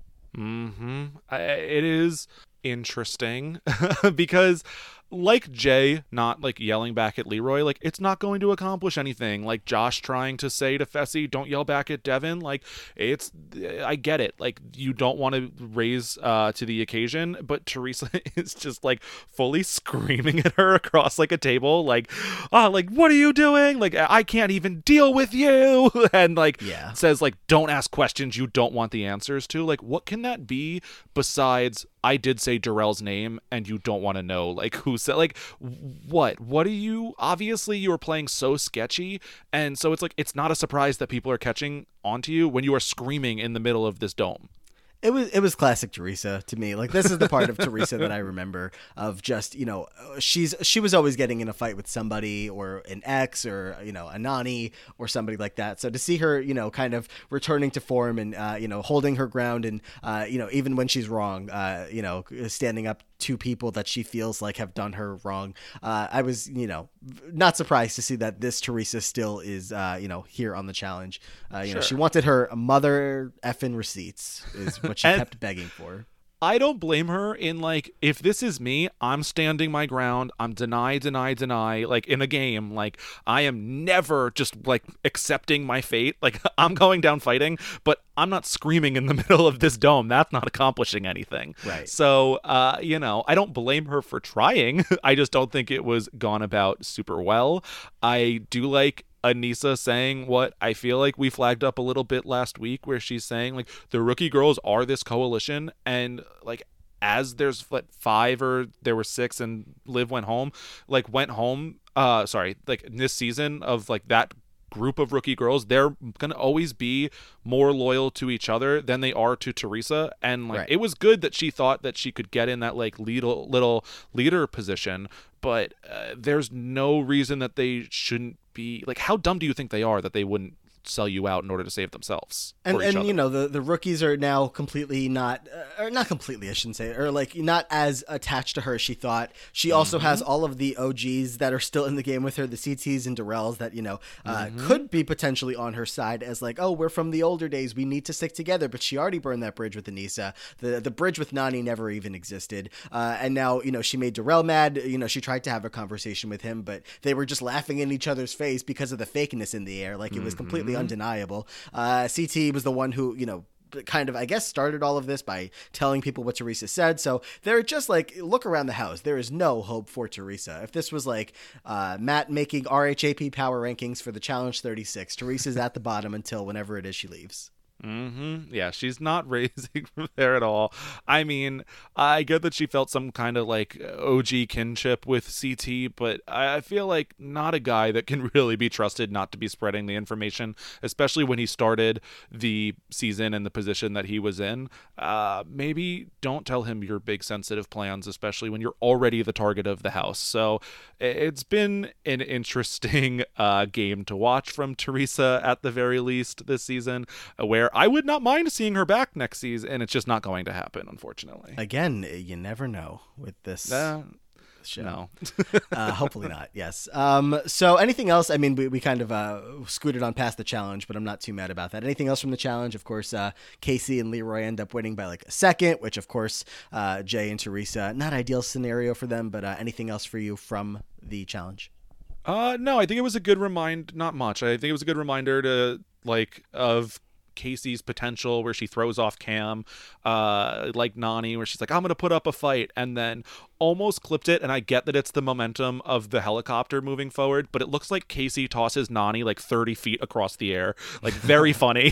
Mm-hmm. I, it is interesting because like Jay not like yelling back at Leroy, like it's not going to accomplish anything. Like Josh trying to say to Fessy, don't yell back at Devin, like it's I get it, like you don't want to raise uh to the occasion, but Teresa is just like fully screaming at her across like a table, like oh like what are you doing, like I can't even deal with you, and like yeah. says like don't ask questions you don't want the answers to. Like, what can that be besides I did say Darrell's name and you don't want to know like who said, like what what are you, obviously you were playing so sketchy, and so it's like it's not a surprise that people are catching onto you when you are screaming in the middle of this dome. It was it was classic Teresa to me. Like, this is the part of Teresa that I remember of just, you know, she's she was always getting in a fight with somebody, or an ex, or, you know, a Nany or somebody like that. So to see her, you know, kind of returning to form and, uh, you know, holding her ground, and, uh, you know, even when she's wrong, uh, you know, standing up to people that she feels like have done her wrong. Uh, I was, you know, not surprised to see that this Teresa still is, uh, you know, here on the challenge. Uh, you sure. know, she wanted her mother effing receipts is what she kept begging for. I don't blame her in, like, if this is me, I'm standing my ground. I'm deny, deny, deny. Like, in a game, like, I am never just, like, accepting my fate. Like, I'm going down fighting, but I'm not screaming in the middle of this dome. That's not accomplishing anything. Right. So, uh, you know, I don't blame her for trying. I just don't think it was gone about super well. I do like Aneesa saying what I feel like we flagged up a little bit last week, where she's saying like the rookie girls are this coalition, and like as there's like five, or there were six and Liv went home, like went home uh sorry like this season of like that group of rookie girls, they're going to always be more loyal to each other than they are to Teresa. And like, right. it was good that she thought that she could get in that like little, little leader position, but uh, there's no reason that they shouldn't be like, how dumb do you think they are that they wouldn't sell you out in order to save themselves? And, and other? you know, the, the rookies are now completely not, uh, or not completely, I shouldn't say, or like not as attached to her as she thought. She also mm-hmm. has all of the O Gs that are still in the game with her, the C Ts and Durrells that, you know, uh, mm-hmm. could be potentially on her side as like, oh, we're from the older days, we need to stick together. But she already burned that bridge with Anissa. The the bridge with Nany never even existed. Uh, and now, you know, she made Durrell mad. You know, she tried to have a conversation with him, but they were just laughing in each other's face because of the fakeness in the air. Like, it was mm-hmm. completely undeniable. Uh, C T was the one who, you know, kind of, I guess, started all of this by telling people what Teresa said. So they're just like, look around the house. There is no hope for Teresa. If this was like uh, Matt making R H A P power rankings for the Challenge thirty-six, Teresa's at the bottom until whenever it is she leaves. Mm-hmm. Yeah, she's not raising from there at all. I mean, I get that she felt some kind of like O G kinship with C T, but I feel like not a guy that can really be trusted not to be spreading the information, especially when he started the season in the position that he was in. Uh, maybe don't tell him your big sensitive plans, especially when you're already the target of the house. So it's been an interesting uh, game to watch from Teresa at the very least this season, where I would not mind seeing her back next season, and it's just not going to happen, unfortunately. Again, you never know with this uh, show. No. uh, hopefully not, yes. Um, so anything else? I mean, we, we kind of uh, scooted on past the challenge, but I'm not too mad about that. Anything else from the challenge? Of course, uh, Casey and Leroy end up winning by like a second, which, of course, uh, Jay and Teresa, not ideal scenario for them, but uh, anything else for you from the challenge? Uh, no, I think it was a good reminder, not much. I think it was a good reminder to, like, of Casey's potential, where she throws off Cam, uh, like Nany, where she's like, I'm going to put up a fight, and then almost clipped it. And I get that it's the momentum of the helicopter moving forward, but it looks like Casey tosses Nany like thirty feet across the air, like very funny.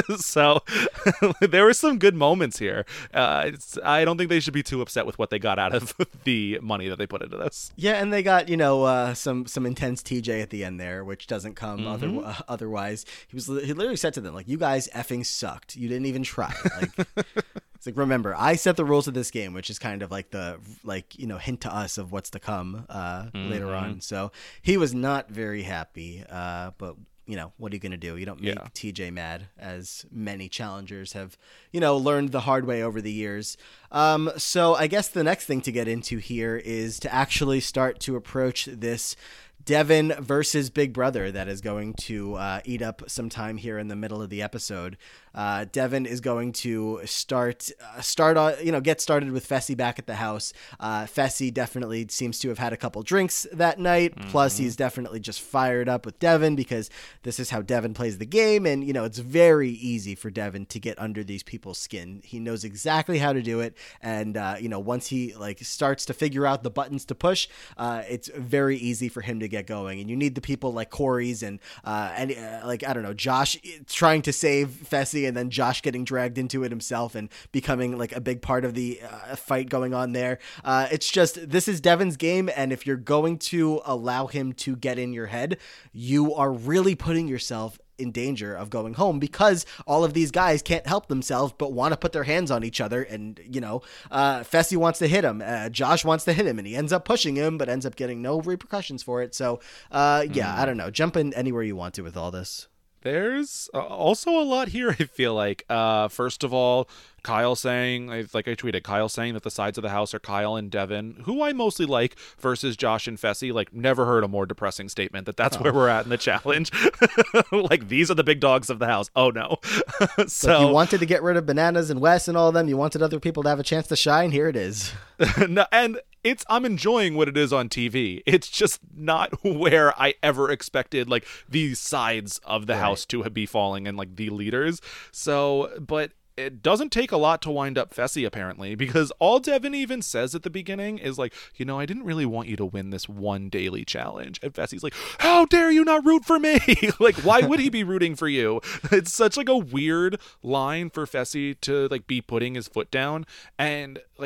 So there were some good moments here. Uh, it's, I don't think they should be too upset with what they got out of the money that they put into this. Yeah, and they got, you know, uh, some some intense T J at the end there, which doesn't come mm-hmm. other, uh, otherwise. He was he literally said to them, like, you guys effing sucked. You didn't even try. Like, it's like, remember, I set the rules of this game, which is kind of like the, like, you know, hint to us of what's to come uh, mm-hmm. later on. So he was not very happy, uh, but, you know, what are you going to do? You don't make yeah. T J mad, as many challengers have, you know, learned the hard way over the years. Um, so I guess the next thing to get into here is to actually start to approach this Devin versus Big Brother that is going to uh, eat up some time here in the middle of the episode. Uh, Devin is going to start, uh, start on, you know, get started with Fessy back at the house. Uh, Fessy definitely seems to have had a couple drinks that night. Mm-hmm. Plus, he's definitely just fired up with Devin because this is how Devin plays the game. And, you know, it's very easy for Devin to get under these people's skin. He knows exactly how to do it. And, uh, you know, once he like starts to figure out the buttons to push, uh, it's very easy for him to get going. And you need the people like Corey's and, uh, and uh, like, I don't know, Josh trying to save Fessy, and then Josh getting dragged into it himself and becoming like a big part of the uh, fight going on there. Uh, it's just, this is Devin's game. And if you're going to allow him to get in your head, you are really putting yourself in danger of going home, because all of these guys can't help themselves but want to put their hands on each other. And, you know, uh, Fessy wants to hit him. Uh, Josh wants to hit him, and he ends up pushing him, but ends up getting no repercussions for it. So, uh, yeah, mm. I don't know. Jump in anywhere you want to with all this. There's also a lot here, I feel like. Uh, first of all, Kyle saying, like I tweeted, Kyle saying that the sides of the house are Kyle and Devin, who I mostly like, versus Josh and Fessy. Like, never heard a more depressing statement that that's oh. where we're at in the challenge. Like, these are the big dogs of the house. Oh, no. So Look, you wanted to get rid of Bananas and Wes and all of them. You wanted other people to have a chance to shine. Here it is. No, and it's I'm enjoying what it is on T V. It's just not where I ever expected, like, these sides of the right. house to be falling and, like, the leaders. So, but it doesn't take a lot to wind up Fessy, apparently, because all Devin even says at the beginning is like, you know, I didn't really want you to win this one daily challenge. And Fessy's like, how dare you not root for me? Like, why would he be rooting for you? It's such like a weird line for Fessy to like be putting his foot down. And like,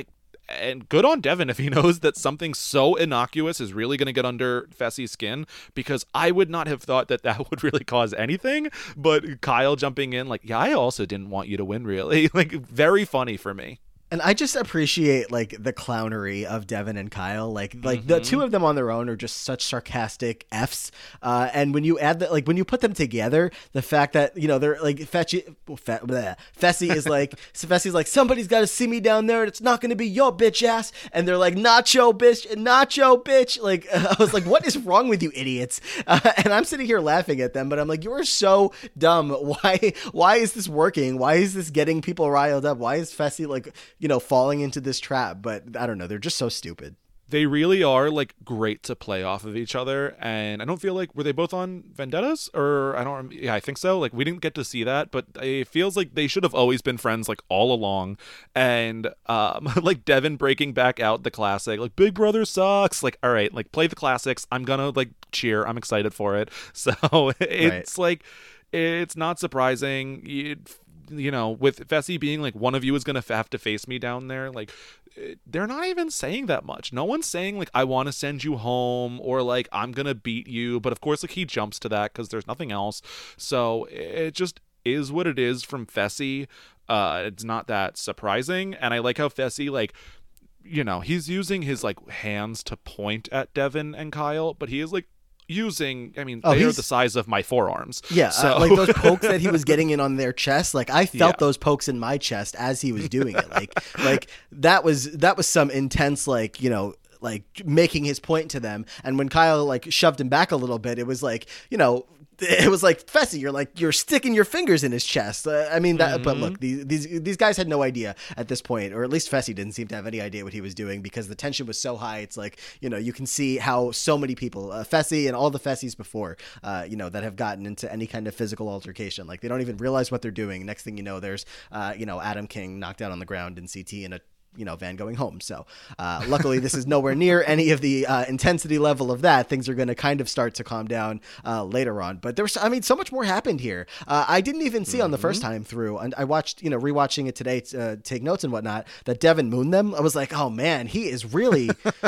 and good on Devin if he knows that something so innocuous is really going to get under Fessy's skin, because I would not have thought that that would really cause anything. But Kyle jumping in like, yeah, I also didn't want you to win, really. Like, very funny for me. And I just appreciate like the clownery of Devin and Kyle. Like, like mm-hmm. the two of them on their own are just such sarcastic Fs. Uh, and when you add that, like when you put them together, the fact that, you know, they're like Fetchy, Fe- bleh, Fessy is like, so Fessy's like, somebody's got to see me down there and it's not going to be your bitch ass. And they're like, nacho bitch, nacho bitch. Like, I was like, what is wrong with you idiots? Uh, and I'm sitting here laughing at them, but I'm like, you are so dumb. Why, why is this working? Why is this getting people riled up? Why is Fessy like, you know, falling into this trap? But I don't know. They're just so stupid. They really are like great to play off of each other. And I don't feel like, were they both on Vendettas? Or I don't, yeah, I think so. Like, we didn't get to see that, but it feels like they should have always been friends, like all along. And um, like Devin breaking back out the classic, like Big Brother sucks. Like, all right, like play the classics. I'm gonna like cheer. I'm excited for it. So it's right. like, it's not surprising. It, you know, with Fessy being like, one of you is going to have to face me down there, like, they're not even saying that much. No one's saying, like, I want to send you home or, like, I'm going to beat you. But, of course, like, he jumps to that because there's nothing else. So it just is what it is from Fessy. Uh, it's not that surprising. And I like how Fessy, like, you know, he's using his, like, hands to point at Devin and Kyle, but he is, like, using, I mean, oh, they are the size of my forearms. Yeah, so. uh, like those pokes that he was getting in on their chest. Like I felt yeah. those pokes in my chest as he was doing it. Like, like that was that was some intense, like, you know, like making his point to them. And when Kyle like shoved him back a little bit, it was like, you know, it was like, Fessy, you're like, you're sticking your fingers in his chest. Uh, I mean, that, mm-hmm. but look, these, these these guys had no idea at this point, or at least Fessy didn't seem to have any idea what he was doing because the tension was so high. It's like, you know, you can see how so many people, uh, Fessy and all the Fessys before, uh, you know, that have gotten into any kind of physical altercation, like they don't even realize what they're doing. Next thing you know, there's, uh, you know, Adam King knocked out on the ground in C T in a you know, van going home. So uh, luckily this is nowhere near any of the uh, intensity level of that. Things are going to kind of start to calm down uh, later on. But there's, I mean, so much more happened here. Uh, I didn't even see mm-hmm. on the first time through. And I watched, you know, rewatching it today to uh, take notes and whatnot, that Devin mooned them. I was like, oh man, he is really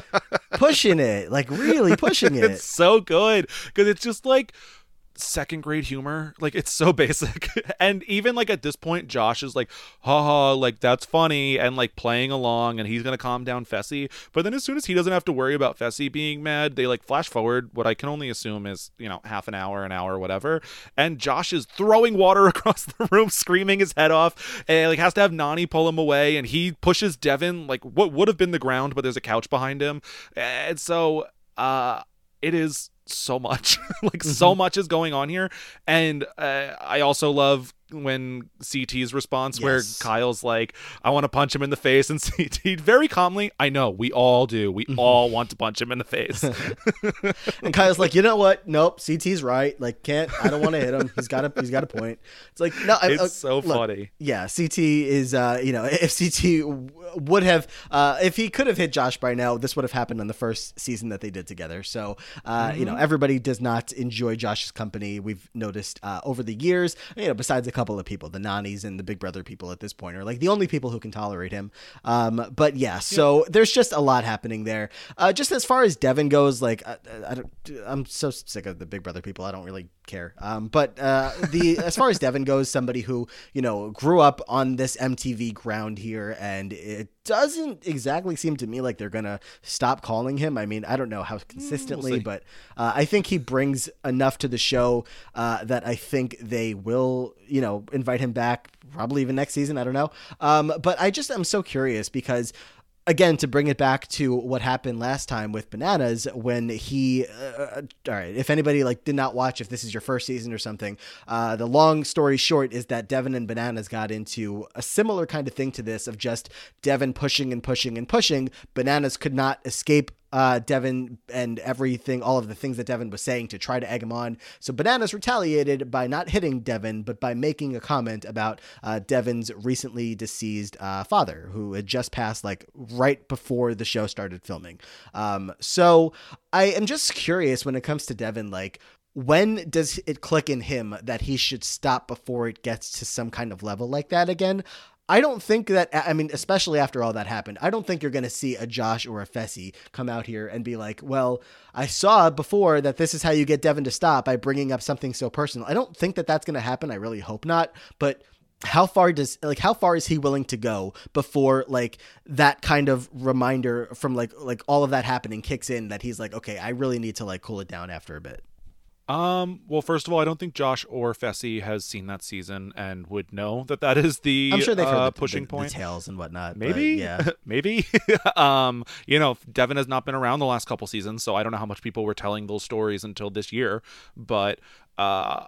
pushing it, like really pushing it. It's so good because it's just like second grade humor. Like, it's so basic. And even like at this point, Josh is like, haha, like that's funny, and like playing along, and he's gonna calm down Fessy. But then as soon as he doesn't have to worry about Fessy being mad, they like flash forward what I can only assume is, you know, half an hour, an hour, whatever, and Josh is throwing water across the room, screaming his head off, and like has to have Nany pull him away, and he pushes Devin like what would have been the ground, but there's a couch behind him. And so uh it is so much like mm-hmm. so much is going on here. And uh, I also love when C T's response, yes. where Kyle's like, I want to punch him in the face, and C T very calmly, I know, we all do, we all want to punch him in the face. And Kyle's like, you know what, nope, C T's right, like can't, I don't want to hit him, he's got a he's got a point. It's like, no, it's uh, so look, funny. Yeah, C T is uh you know, if C T w- would have uh if he could have hit Josh by now, this would have happened on the first season that they did together. So uh mm-hmm. you know, everybody does not enjoy Josh's company. We've noticed uh over the years, you know, besides a couple of people, the Nanys and the Big Brother people at this point are like the only people who can tolerate him. Um, but yeah, so yeah. there's just a lot happening there. Uh, just as far as Devin goes, like I, I don't, I'm so sick of the Big Brother people. I don't really care. Um, but uh, the as far as Devin goes, somebody who, you know, grew up on this M T V ground here, and it doesn't exactly seem to me like they're gonna stop calling him. I mean, I don't know how consistently, we'll but uh, I think he brings enough to the show uh, that I think they will, you know, invite him back probably even next season. I don't know. Um, but I just am so curious because, again, to bring it back to what happened last time with Bananas, when he, uh, all right, if anybody like did not watch, if this is your first season or something, uh, the long story short is that Devin and Bananas got into a similar kind of thing to this, of just Devin pushing and pushing and pushing. Bananas could not escape Uh, Devin and everything, all of the things that Devin was saying to try to egg him on. So Bananas retaliated by not hitting Devin, but by making a comment about uh, Devin's recently deceased uh, father, who had just passed like right before the show started filming. Um, so I am just curious when it comes to Devin, like, when does it click in him that he should stop before it gets to some kind of level like that again? I don't think that, I mean, especially after all that happened, I don't think you're going to see a Josh or a Fessy come out here and be like, well, I saw before that this is how you get Devin to stop by bringing up something so personal. I don't think that that's going to happen. I really hope not. But how far does, like, how far is he willing to go before, like, that kind of reminder from, like, like all of that happening kicks in that he's like, okay, I really need to, like, cool it down after a bit? Um, well, first of all, I don't think Josh or Fessy has seen that season and would know that that is the I'm sure they've heard uh, the, pushing the, point. the tales and whatnot. Maybe, but yeah, maybe. um, you know, Devin has not been around the last couple seasons, so I don't know how much people were telling those stories until this year. But uh,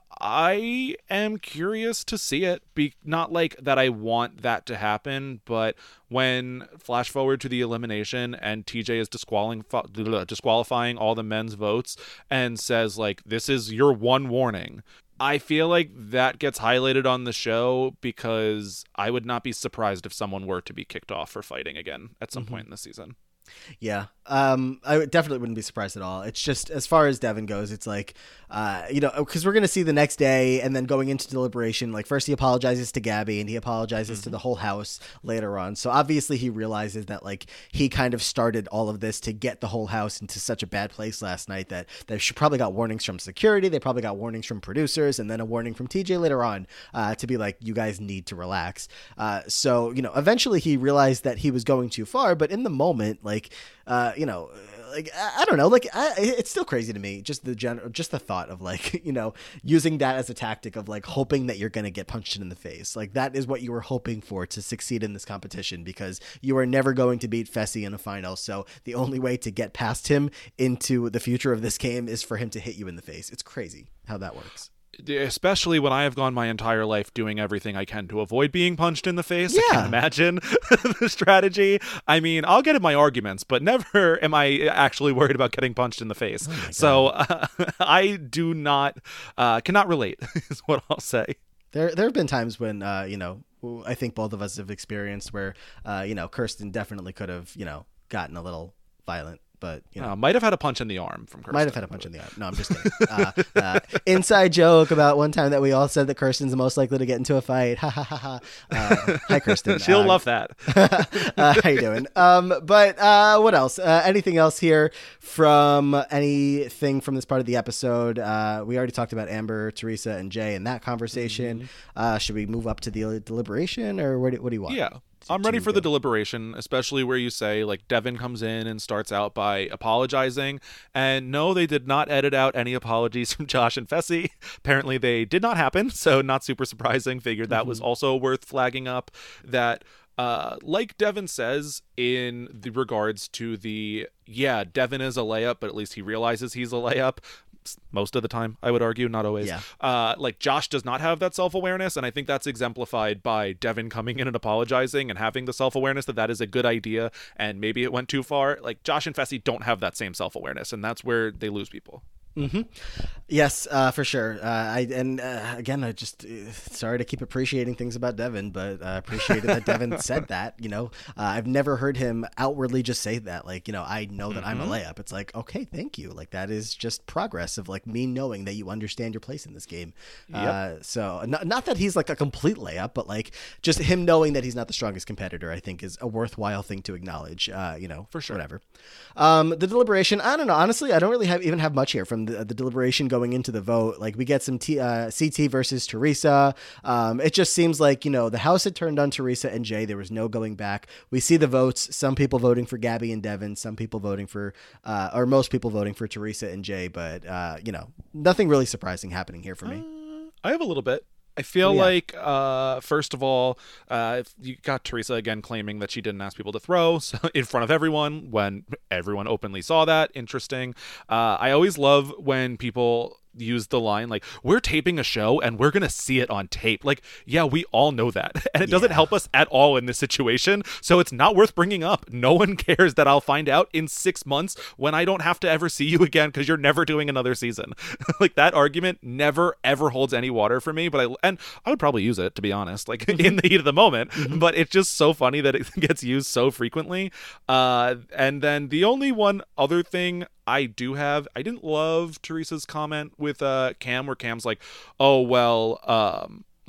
I am curious to see it. Be not like that I want that to happen, but when flash forward to the elimination and T J is disqualifying disqualifying all the men's votes and says like, "This is your one warning." I feel like that gets highlighted on the show because I would not be surprised if someone were to be kicked off for fighting again at some mm-hmm. point in the season. Yeah, um, I definitely wouldn't be surprised at all. It's just, as far as Devin goes, it's like, uh, you know, because we're going to see the next day and then going into deliberation, like first he apologizes to Gabby and he apologizes mm-hmm. to the whole house later on. So obviously he realizes that like he kind of started all of this to get the whole house into such a bad place last night that they probably got warnings from security. They probably got warnings from producers and then a warning from T J later on uh, to be like, you guys need to relax. Uh, so, you know, eventually he realized that he was going too far, but in the moment, like, Like, uh, you know, like, I, I don't know, like, I, it's still crazy to me. Just the general, just the thought of like, you know, using that as a tactic of like hoping that you're going to get punched in the face. Like that is what you were hoping for to succeed in this competition because you are never going to beat Fessy in a final. So the only way to get past him into the future of this game is for him to hit you in the face. It's crazy how that works. Especially when I have gone my entire life doing everything I can to avoid being punched in the face. Yeah. I can't imagine the strategy. I mean, I'll get in my arguments, but never am I actually worried about getting punched in the face. Oh so uh, I do not, uh, cannot relate is what I'll say. There there have been times when, uh, you know, I think both of us have experienced where, uh, you know, Kirsten definitely could have, you know, gotten a little violent. But you know, uh, might have had a punch in the arm from Kirsten. Might have had a punch in the arm. No, I'm just kidding. uh, uh, inside joke about one time that we all said that Kirsten's the most likely to get into a fight. Ha ha ha ha. Uh, hi, Kirsten. She'll uh, love that. uh, how you doing? Um, but uh, what else? Uh, anything else here from anything from this part of the episode? Uh, we already talked about Amber, Teresa, and Jay in that conversation. Mm-hmm. Uh, should we move up to the deliberation, or what do, what do you want? Yeah. I'm ready for the deliberation, especially where you say, like, Devin comes in and starts out by apologizing. And no, they did not edit out any apologies from Josh and Fessy. Apparently they did not happen, so not super surprising. Figured that mm-hmm. was also worth flagging up. That, uh, like Devin says in the regards to the, yeah, Devin is a layup, but at least he realizes he's a layup. Most of the time, I would argue, not always. Yeah. Uh, like Josh does not have that self-awareness, and I think that's exemplified by Devin coming in and apologizing and having the self-awareness that that is a good idea, and maybe it went too far. Like Josh and Fessy don't have that same self-awareness, and that's where they lose people. Mm-hmm. Yes, uh, for sure. Uh, I and uh, again, I just uh, sorry to keep appreciating things about Devin, but I uh, appreciated that Devin said that. You know, uh, I've never heard him outwardly just say that. Like, you know, I know that mm-hmm. I'm a layup. It's like, okay, thank you. Like that is just progress of like me knowing that you understand your place in this game. Yep. Uh, so not not that he's like a complete layup, but like just him knowing that he's not the strongest competitor, I think is a worthwhile thing to acknowledge. Uh, you know, for sure. Whatever. Um, the deliberation. I don't know. Honestly, I don't really have even have much here from the, the deliberation going into the vote. Like we get some T, uh, C T versus Teresa. Um, it just seems like, you know, the house had turned on Teresa and Jay. There was no going back. We see the votes. Some people voting for Gabby and Devin. Some people voting for, uh, or most people voting for Teresa and Jay. But, uh, you know, nothing really surprising happening here for me. Uh, I have a little bit. I feel oh, yeah. like, uh, first of all, uh, you got Teresa again claiming that she didn't ask people to throw so, in front of everyone when everyone openly saw that. Interesting. Uh, I always love when people use the line like, we're taping a show and we're gonna see it on tape. Like, yeah, we all know that, and it yeah. doesn't help us at all in this situation, so it's not worth bringing up. No one cares that I'll find out in six months when I don't have to ever see you again because you're never doing another season. Like that argument never ever holds any water for me, but I and I would probably use it, to be honest, like in the heat of the moment. Mm-hmm. But it's just so funny that it gets used so frequently. Uh and then the only one other thing I do have, I didn't love Teresa's comment with uh Cam, where Cam's like, oh well, um like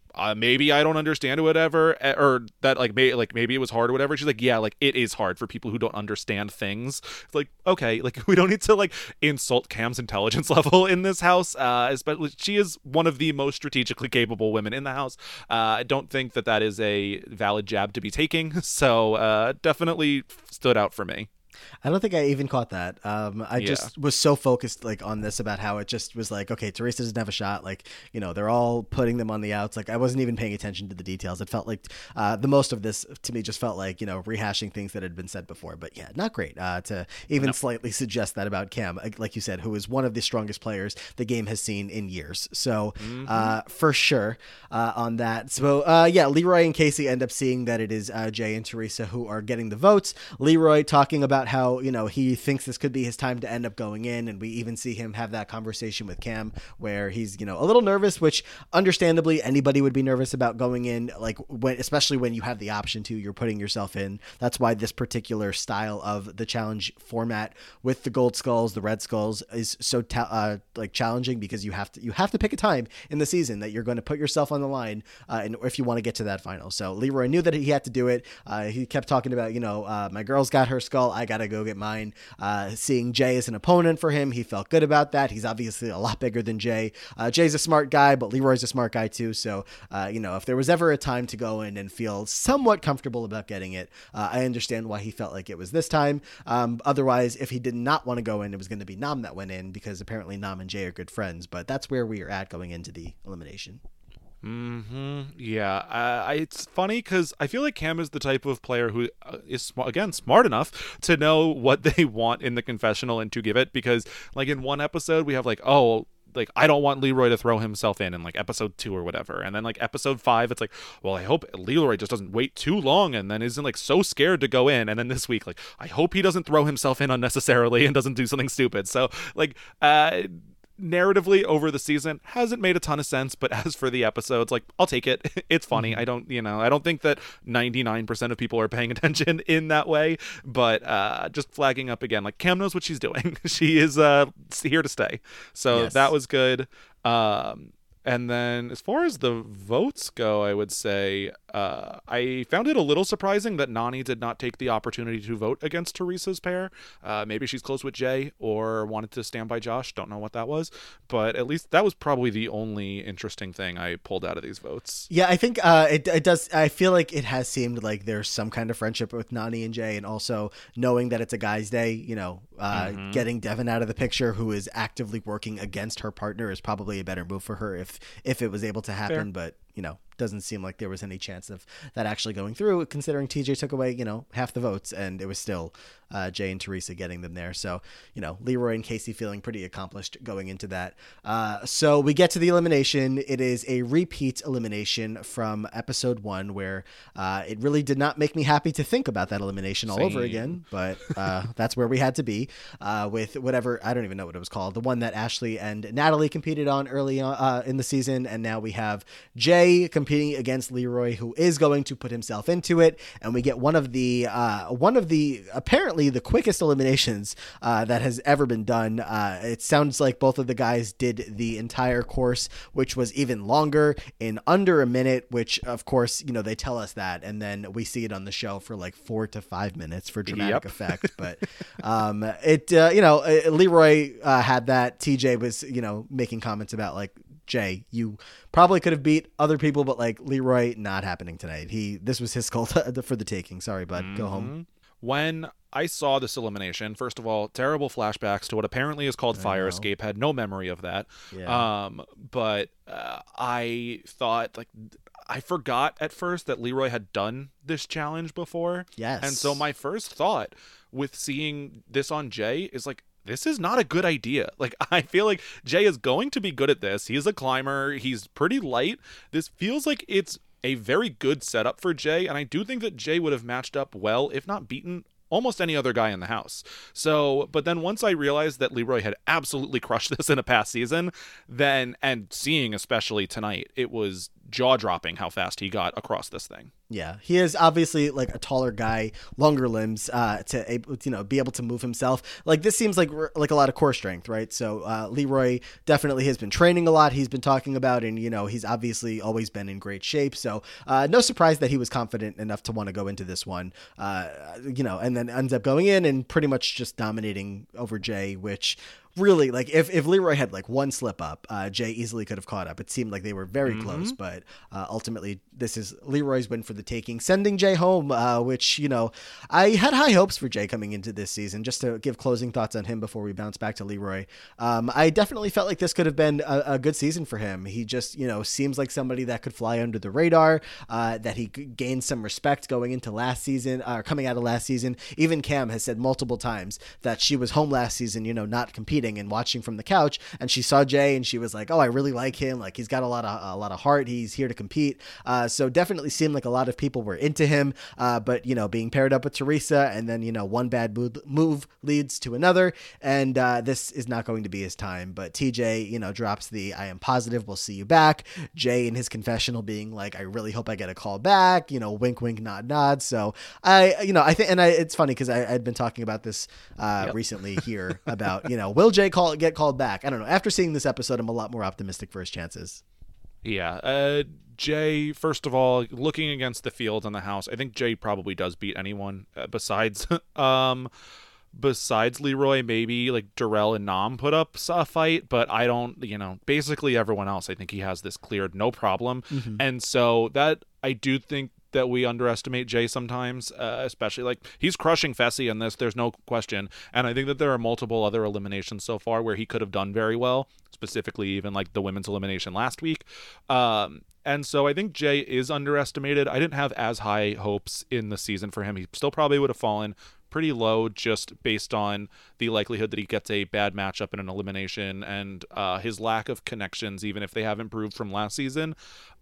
uh, maybe I don't understand or whatever, or that like maybe like maybe it was hard or whatever. She's like, yeah, like it is hard for people who don't understand things. It's like, okay, like we don't need to like insult Cam's intelligence level in this house. Uh, especially she is one of the most strategically capable women in the house. Uh, I don't think that that is a valid jab to be taking. So uh, definitely stood out for me. I don't think I even caught that. Um, I Yeah. just was so focused like on this about how it just was like, okay, Teresa doesn't have a shot. Like, you know, they're all putting them on the outs. Like I wasn't even paying attention to the details. It felt like uh, the most of this to me just felt like, you know, rehashing things that had been said before. But yeah, not great uh, to even no. slightly suggest that about Cam, like you said, who is one of the strongest players the game has seen in years. So mm-hmm. uh, for sure uh, on that. So uh, yeah, Leroy and Casey end up seeing that it is uh, Jay and Teresa who are getting the votes. Leroy talking about how, you know, he thinks this could be his time to end up going in. And we even see him have that conversation with Cam where he's, you know, a little nervous, which understandably anybody would be nervous about going in, like when, especially when you have the option to, you're putting yourself in. That's why this particular style of the challenge format with the gold skulls, the red skulls is so ta- uh, like challenging because you have to, you have to pick a time in the season that you're going to put yourself on the line. Uh, and if you want to get to that final. So Leroy knew that he had to do it. Uh, he kept talking about, you know, uh, my girl's got her skull. I got to go get mine. Uh, seeing Jay as an opponent for him, he felt good about that. He's obviously a lot bigger than Jay. Uh, Jay's a smart guy, but Leroy's a smart guy too. So, uh, you know, if there was ever a time to go in and feel somewhat comfortable about getting it, uh, I understand why he felt like it was this time. Um, otherwise, if he did not want to go in, it was going to be Nam that went in because apparently Nam and Jay are good friends. But that's where we are at going into the elimination. Hmm. Yeah. Uh, it's funny because I feel like Cam is the type of player who uh, is sm- again smart enough to know what they want in the confessional and to give it. Because like in one episode we have like, oh, like I don't want Leroy to throw himself in in like episode two or whatever, and then like episode five it's like, well, I hope Leroy just doesn't wait too long and then isn't like so scared to go in, and then this week like I hope he doesn't throw himself in unnecessarily and doesn't do something stupid. So like uh narratively over the season hasn't made a ton of sense, but as for the episodes, like I'll take it. It's funny. Mm-hmm. I don't, you know, I don't think that ninety-nine percent of people are paying attention in that way, but uh, just flagging up again, like Cam knows what she's doing. She is uh, here to stay. So yes. That was good. Um, and then as far as the votes go, I would say uh, I found it a little surprising that Nany did not take the opportunity to vote against Teresa's pair. Uh, maybe she's close with Jay or wanted to stand by Josh. Don't know what that was. But at least that was probably the only interesting thing I pulled out of these votes. Yeah, I think uh, it, it does. I feel like it has seemed like there's some kind of friendship with Nany and Jay, and also knowing that it's a guy's day, you know, uh, mm-hmm. getting Devin out of the picture, who is actively working against her partner, is probably a better move for her if if it was able to happen. Fair. But you know, doesn't seem like there was any chance of that actually going through, considering T J took away, you know, half the votes, and it was still uh, Jay and Teresa getting them there. So, you know, Leroy and Casey feeling pretty accomplished going into that. Uh, so we get to the elimination. It is a repeat elimination from episode one, where uh, it really did not make me happy to think about that elimination all Same. over again, but uh, that's where we had to be uh, with whatever, I don't even know what it was called, the one that Ashley and Natalie competed on early on, uh, in the season. And now we have Jay competing against Leroy, who is going to put himself into it, and we get one of the uh, one of the apparently the quickest eliminations uh, that has ever been done. Uh, it sounds like both of the guys did the entire course, which was even longer, in under a minute. Which, of course, you know, they tell us that, and then we see it on the show for like four to five minutes for dramatic yep. effect. But um, it, uh, you know, Leroy uh, had that. T J was, you know, making comments about like, Jay, you probably could have beat other people, but like Leroy, not happening tonight. He, this was his skull for the taking. Sorry, bud. Mm-hmm. Go home. When I saw this elimination, first of all, terrible flashbacks to what apparently is called I Fire know. Escape. Had no memory of that. Yeah. Um, but uh, I thought like I forgot at first that Leroy had done this challenge before. Yes. And so my first thought with seeing this on Jay is like, this is not a good idea. Like, I feel like Jay is going to be good at this. He's a climber. He's pretty light. This feels like it's a very good setup for Jay. And I do think that Jay would have matched up well, if not beaten almost any other guy in the house. So, but then once I realized that Leroy had absolutely crushed this in a past season, then, and seeing especially tonight, it was jaw-dropping how fast he got across this thing. Yeah, he is obviously like a taller guy, longer limbs, uh, to able, you know, be able to move himself. Like this seems like like a lot of core strength, right? So uh, Leroy definitely has been training a lot. He's been talking about, and you know, he's obviously always been in great shape. So uh, no surprise that he was confident enough to want to go into this one, uh, you know, and then ends up going in and pretty much just dominating over Jay, which. Really, like if, if Leroy had like one slip up, uh, Jay easily could have caught up. It seemed like they were very mm-hmm. close, but uh, ultimately this is Leroy's win for the taking, sending Jay home, uh, which, you know, I had high hopes for Jay coming into this season. Just to give closing thoughts on him before we bounce back to Leroy. Um, I definitely felt like this could have been a, a good season for him. He just, you know, seems like somebody that could fly under the radar, uh, that he gained some respect going into last season, or uh, coming out of last season. Even Cam has said multiple times that she was home last season, you know, not competing and watching from the couch, and she saw Jay and she was like, oh, I really like him, like he's got a lot of a lot of heart, he's here to compete. Uh so definitely seemed like a lot of people were into him, uh but you know, being paired up with Teresa, and then you know, one bad move leads to another, and uh this is not going to be his time. But T J, you know, drops the I am positive we'll see you back. Jay in his confessional being like, I really hope I get a call back, you know, wink wink nod nod. So I you know I think, and I it's funny because I had been talking about this uh yep. recently here about, you know, will Jay call get called back? I don't know. After seeing this episode, I'm a lot more optimistic for his chances. Yeah. Uh, Jay, first of all, looking against the field in the house, I think Jay probably does beat anyone uh, besides um, besides Leroy. Maybe like Darrell and Nam put up a fight, but I don't, you know, basically everyone else, I think he has this cleared, no problem. Mm-hmm. And so that I do think that we underestimate Jay sometimes, uh, especially like he's crushing Fessy in this. There's no question. And I think that there are multiple other eliminations so far where he could have done very well, specifically even like the women's elimination last week. Um, and so I think Jay is underestimated. I didn't have as high hopes in the season for him. He still probably would have fallen pretty low just based on the likelihood that he gets a bad matchup in an elimination and uh, his lack of connections, even if they have improved from last season.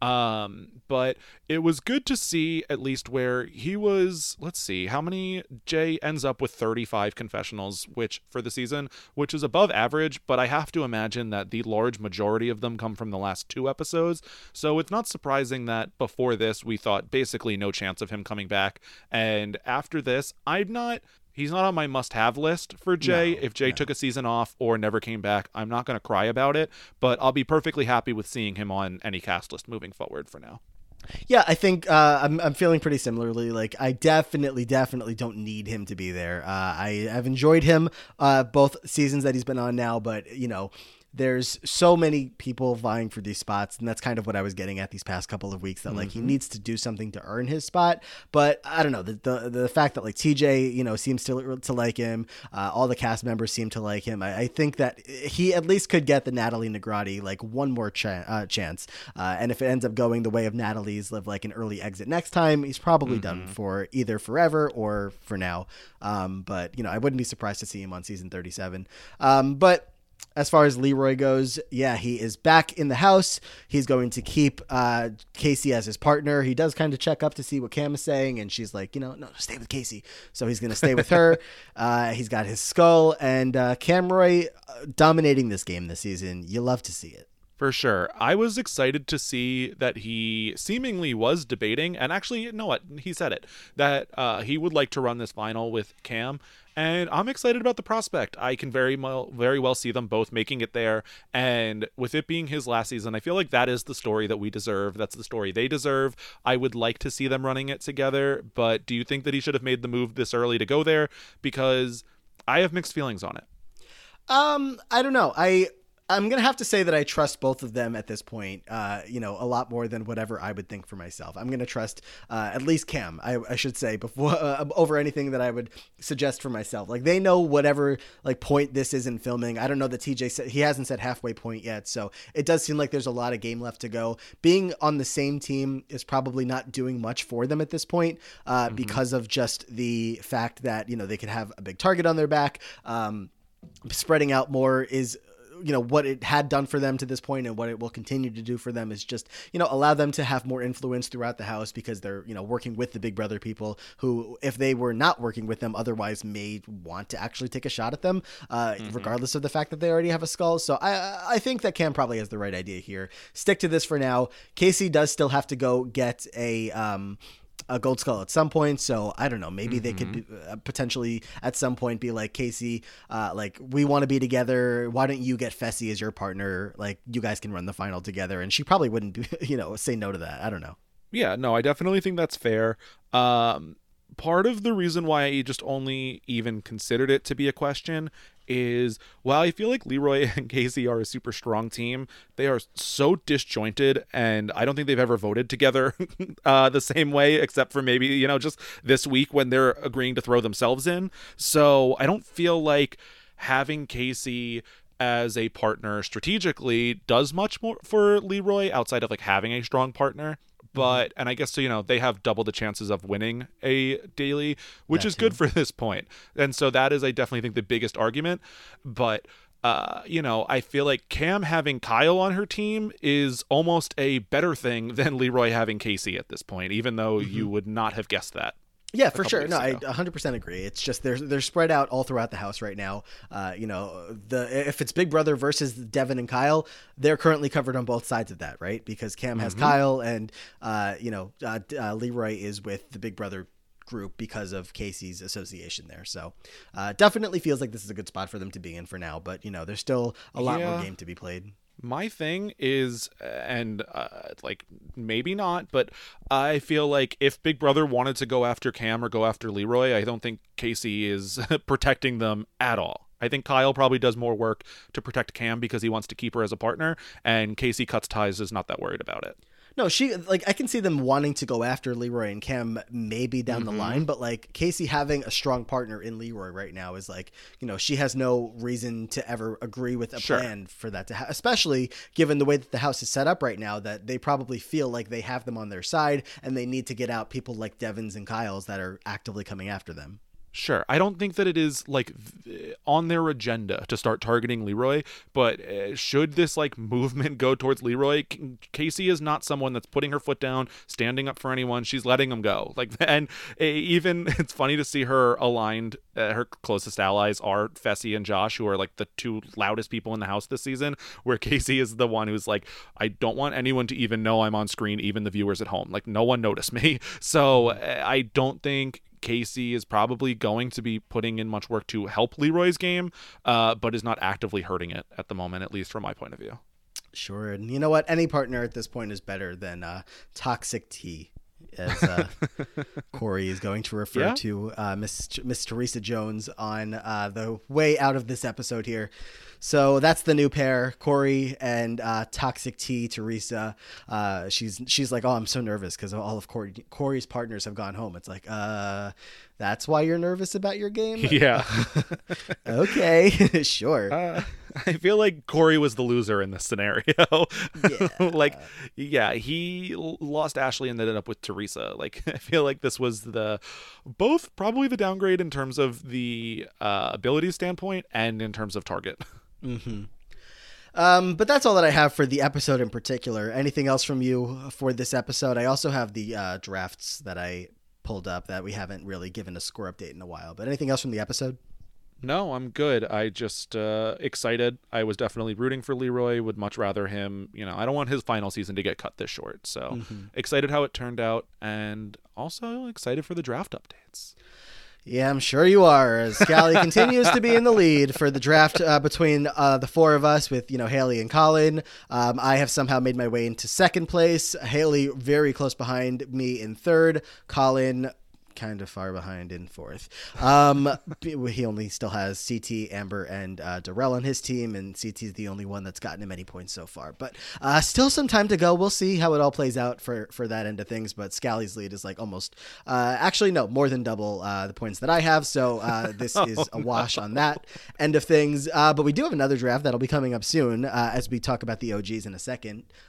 Um, but it was good to see at least where he was, let's see, how many, Jay ends up with thirty-five confessionals, which for the season, which is above average, but I have to imagine that the large majority of them come from the last two episodes. So it's not surprising that before this, we thought basically no chance of him coming back. And after this, I'm not, he's not on my must-have list for Jay. No, if Jay no. took a season off or never came back, I'm not going to cry about it, but I'll be perfectly happy with seeing him on any cast list moving forward for now. Yeah, I think uh, I'm I'm feeling pretty similarly. Like, I definitely, definitely don't need him to be there. Uh, I have enjoyed him uh, both seasons that he's been on now, but, you know, there's so many people vying for these spots, and that's kind of what I was getting at these past couple of weeks, that like mm-hmm. he needs to do something to earn his spot. But I don't know, the the, the fact that like T J, you know, seems to to like him, uh, all the cast members seem to like him. I, I think that he at least could get the Natalie Negrotti like one more cha- uh, chance. Uh, and if it ends up going the way of Natalie's, live like an early exit next time, he's probably mm-hmm. done for either forever or for now. Um, but you know, I wouldn't be surprised to see him on season thirty-seven. Um, but as far as Leroy goes, yeah, he is back in the house. He's going to keep uh, Casey as his partner. He does kind of check up to see what Cam is saying, and she's like, you know, no, stay with Casey. So he's going to stay with her. Uh, he's got his skull, and uh, Cam Roy uh, dominating this game this season. You love to see it. For sure. I was excited to see that he seemingly was debating, and actually, you know what? He said it, that uh, he would like to run this final with Cam. And I'm excited about the prospect. I can very well, very well see them both making it there. And with it being his last season, I feel like that is the story that we deserve. That's the story they deserve. I would like to see them running it together. But do you think that he should have made the move this early to go there? Because I have mixed feelings on it. Um, I don't know. I... I'm going to have to say that I trust both of them at this point, uh, you know, a lot more than whatever I would think for myself. I'm going to trust uh, at least Cam, I, I should say, before uh, over anything that I would suggest for myself. Like, they know whatever like point this is in filming. I don't know that T J said, he hasn't said halfway point yet. So it does seem like there's a lot of game left to go. Being on the same team is probably not doing much for them at this point uh, mm-hmm. because of just the fact that, you know, they could have a big target on their back. Um, spreading out more is you know, what it had done for them to this point and what it will continue to do for them is just, you know, allow them to have more influence throughout the house because they're, you know, working with the Big Brother people who, if they were not working with them, otherwise may want to actually take a shot at them, uh, mm-hmm. regardless of the fact that they already have a skull. So I, I think that Cam probably has the right idea here. Stick to this for now. Casey does still have to go get a, um, a gold skull at some point. So I don't know, maybe mm-hmm. they could be, uh, potentially at some point be like, Casey, uh, like we want to be together. Why don't you get Fessy as your partner? Like you guys can run the final together. And she probably wouldn't, be, you know, say no to that. I don't know. Yeah, no, I definitely think that's fair. Um, part of the reason why I just only even considered it to be a question is, while I feel like Leroy and Casey are a super strong team, they are so disjointed, and I don't think they've ever voted together uh, the same way, except for maybe, you know, just this week when they're agreeing to throw themselves in. So I don't feel like having Casey as a partner strategically does much more for Leroy outside of like having a strong partner. But, and I guess, so, you know, they have double the chances of winning a daily, which that is too. Good for this point. And so that is, I definitely think, the biggest argument. But, uh, you know, I feel like Cam having Kyle on her team is almost a better thing than Leroy having Casey at this point, even though mm-hmm. you would not have guessed that. Yeah, for sure. No, ago. I one hundred percent agree. It's just they're they're spread out all throughout the house right now. Uh, you know, the if it's Big Brother versus Devin and Kyle, they're currently covered on both sides of that, right? Because Cam has mm-hmm. Kyle, and uh, you know, uh, uh, Leroy is with the Big Brother group because of Casey's association there. So, uh, definitely feels like this is a good spot for them to be in for now. But you know, there's still a lot yeah. more game to be played. My thing is, and uh, like maybe not, but I feel like if Big Brother wanted to go after Cam or go after Leroy, I don't think Casey is protecting them at all. I think Kyle probably does more work to protect Cam because he wants to keep her as a partner, and Casey cuts ties, is not that worried about it. No, she like I can see them wanting to go after Leroy and Cam maybe down mm-hmm. the line, but like Casey having a strong partner in Leroy right now is like, you know, she has no reason to ever agree with a sure. plan for that to happen, especially given the way that the house is set up right now, that they probably feel like they have them on their side and they need to get out people like Devins and Kyles that are actively coming after them. Sure. I don't think that it is like on their agenda to start targeting Leroy, but uh, should this like movement go towards Leroy, Casey is not someone that's putting her foot down, standing up for anyone. She's letting them go. Like, and even it's funny to see her aligned. Uh, her closest allies are Fessy and Josh, who are like the two loudest people in the house this season, where Casey is the one who's like, I don't want anyone to even know I'm on screen, even the viewers at home. Like, no one noticed me. So uh, I don't think Casey is probably going to be putting in much work to help Leroy's game, uh, but is not actively hurting it at the moment, at least from my point of view. Sure. And you know what? Any partner at this point is better than uh, Toxic T, as uh, Corey is going to refer yeah. to uh, Miss Miss Teresa Jones on uh, the way out of this episode here. So that's the new pair, Corey and uh, Toxic T, Teresa. Uh, she's she's like, oh, I'm so nervous because all of Corey, Corey's partners have gone home. It's like, uh, that's why you're nervous about your game? Yeah. Okay, sure. Uh, I feel like Corey was the loser in this scenario. Yeah. Like, yeah, he lost Ashley and ended up with Teresa. Like, I feel like this was the both probably the downgrade in terms of the uh, ability standpoint and in terms of target. Mm-hmm. Um, but that's all that I have for the episode in particular. Anything else from you for this episode? I also have the uh, drafts that I pulled up that we haven't really given a score update in a while. But anything else from the episode? No, I'm good. I just uh, excited. I was definitely rooting for Leroy. Would much rather him, you know, I don't want his final season to get cut this short. So mm-hmm. excited how it turned out, and also excited for the draft updates. Yeah, I'm sure you are. As Scally continues to be in the lead for the draft uh, between uh, the four of us with, you know, Haley and Colin. Um, I have somehow made my way into second place. Haley very close behind me in third. Colin kind of far behind in fourth. Um, he only still has C T, Amber, and uh, Darrell on his team, and C T is the only one that's gotten him any points so far. But uh, still some time to go. We'll see how it all plays out for, for that end of things. But Scally's lead is like almost, uh, actually no, more than double uh, the points that I have. So uh, this is a wash on that end of things. Uh, but we do have another draft that'll be coming up soon uh, as we talk about the O Gs in a second.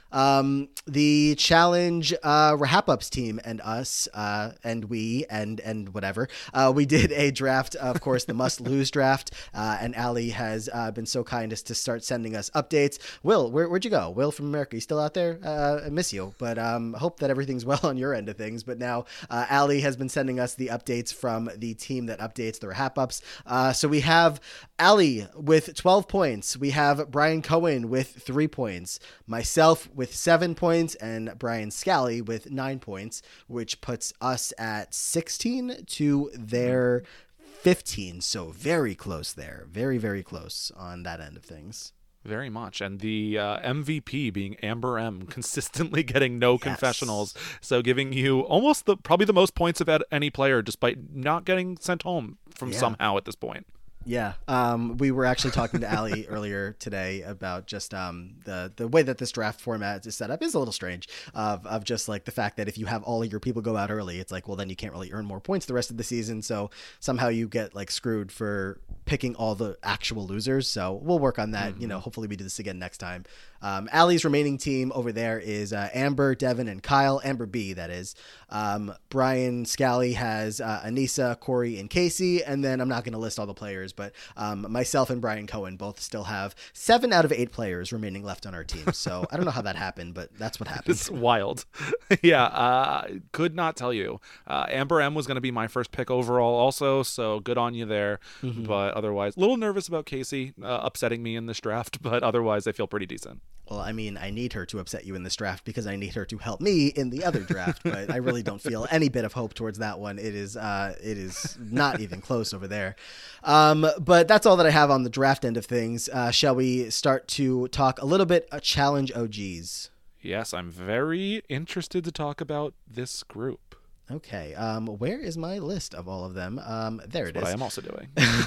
Um, the challenge uh, Rahap-Ups team and us uh, and we and and whatever. Uh, we did a draft, of course, the must lose draft. Uh, and Allie has uh, been so kind as to start sending us updates. Will, where, where'd you go? Will from America, you still out there? Uh, I miss you, but um, hope that everything's well on your end of things. But now uh, Allie has been sending us the updates from the team that updates the Rahap-Ups. Uh, so we have Allie with twelve points. We have Brian Cohen with three points. Myself with seven points, and Brian Scally with nine points, which puts us at sixteen to their fifteen. So very close there. Very, very close on that end of things. Very much. And the uh, M V P being Amber M, consistently getting no yes. confessionals. So giving you almost the probably the most points of any player, despite not getting sent home from yeah. somehow at this point. Yeah, um, we were actually talking to Allie earlier today about just um, the the way that this draft format is set up is a little strange. Of of just like the fact that if you have all of your people go out early, it's like, well, then you can't really earn more points the rest of the season. So somehow you get like screwed for picking all the actual losers. So we'll work on that. Mm-hmm. You know, hopefully we do this again next time. Um, Allie's remaining team over there is uh, Amber, Devin, and Kyle. Amber B, that is. Um, Brian Scally has uh, Anissa, Corey, and Casey. And then I'm not going to list all the players, but um, myself and Brian Cohen both still have seven out of eight players remaining left on our team. So I don't know how that happened, but that's what happened. It's wild. yeah, uh, could not tell you. Uh, Amber M was going to be my first pick overall also, so good on you there. Mm-hmm. But otherwise, a little nervous about Casey uh, upsetting me in this draft, but otherwise I feel pretty decent. Well, I mean, I need her to upset you in this draft because I need her to help me in the other draft, but I really don't feel any bit of hope towards that one. It is uh, it is not even close over there. Um, but that's all that I have on the draft end of things. Uh, shall we start to talk a little bit uh, challenge O Gs? Yes, I'm very interested to talk about this group. Okay, um, where is my list of all of them? Um, there it That's is. What I am also doing.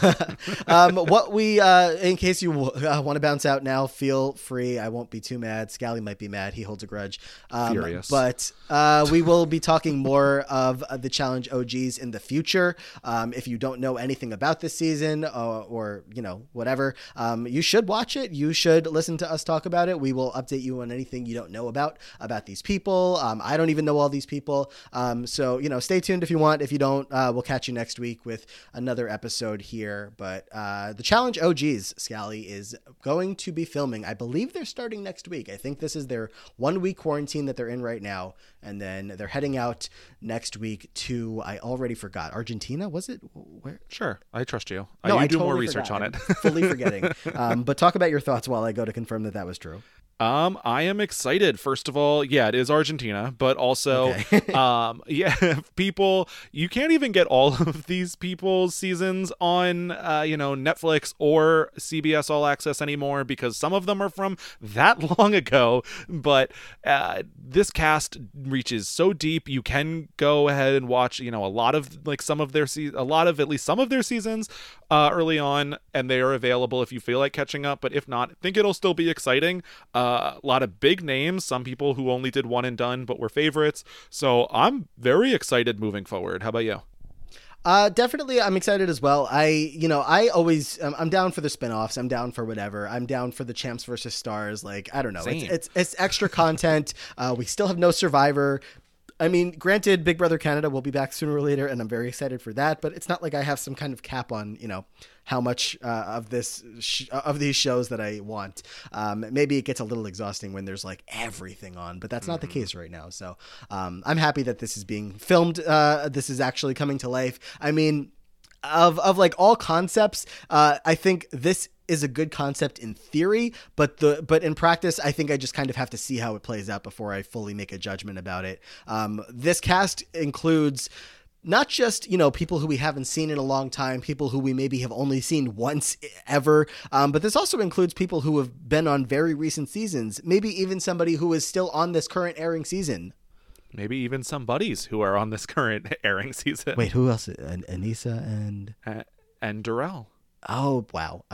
um, what we, uh, in case you uh, want to bounce out now, feel free. I won't be too mad. Scally might be mad. He holds a grudge. Um, Furious. But uh, we will be talking more of uh, the Challenge O Gs in the future. Um, if you don't know anything about this season or, or you know, whatever, um, you should watch it. You should listen to us talk about it. We will update you on anything you don't know about, about these people. Um, I don't even know all these people. Um, so, you know, stay tuned if you want. If you don't, uh, we'll catch you next week with another episode here. But uh, the Challenge O Gs, Scally, is going to be filming. I believe they're starting next week. I think this is their one week quarantine that they're in right now. And then they're heading out next week to, I already forgot, Argentina, was it? Where? Sure. I trust you. No, uh, you I do totally more research forgot. on it. I'm fully forgetting. Um, but talk about your thoughts while I go to confirm that that was true. Um, I am excited. First of all, yeah, it is Argentina, but also, okay. um, yeah, people, you can't even get all of these people's seasons on, uh, you know, Netflix or C B S All Access anymore because some of them are from that long ago. But uh, this cast reaches so deep. You can go ahead and watch, you know, a lot of like some of their se- a lot of at least some of their seasons uh, early on, and they are available if you feel like catching up. But if not, I think it'll still be exciting. Uh, a lot of big names, some people who only did one and done but were favorites. So I'm very excited moving forward. How about you? Uh, definitely, I'm excited as well. I, you know, I always, um, I'm down for the spinoffs. I'm down for whatever. I'm down for the Champs versus Stars. Like, I don't know. It's, it's it's extra content. Uh, we still have no Survivor. I mean, granted, Big Brother Canada will be back sooner or later, and I'm very excited for that. But it's not like I have some kind of cap on, you know, how much uh, of this sh- of these shows that I want. Um, maybe it gets a little exhausting when there's like everything on, but that's not mm-hmm. the case right now. So um, I'm happy that this is being filmed. Uh, this is actually coming to life. I mean, of of like all concepts, uh, I think this is a good concept in theory, but the but in practice, I think I just kind of have to see how it plays out before I fully make a judgment about it. Um, this cast includes not just, you know, people who we haven't seen in a long time, people who we maybe have only seen once ever, um, but this also includes people who have been on very recent seasons, maybe even somebody who is still on this current airing season. Maybe even some buddies who are on this current airing season. Wait, who else? An- Anissa and... Uh, and Darrell. Oh, wow.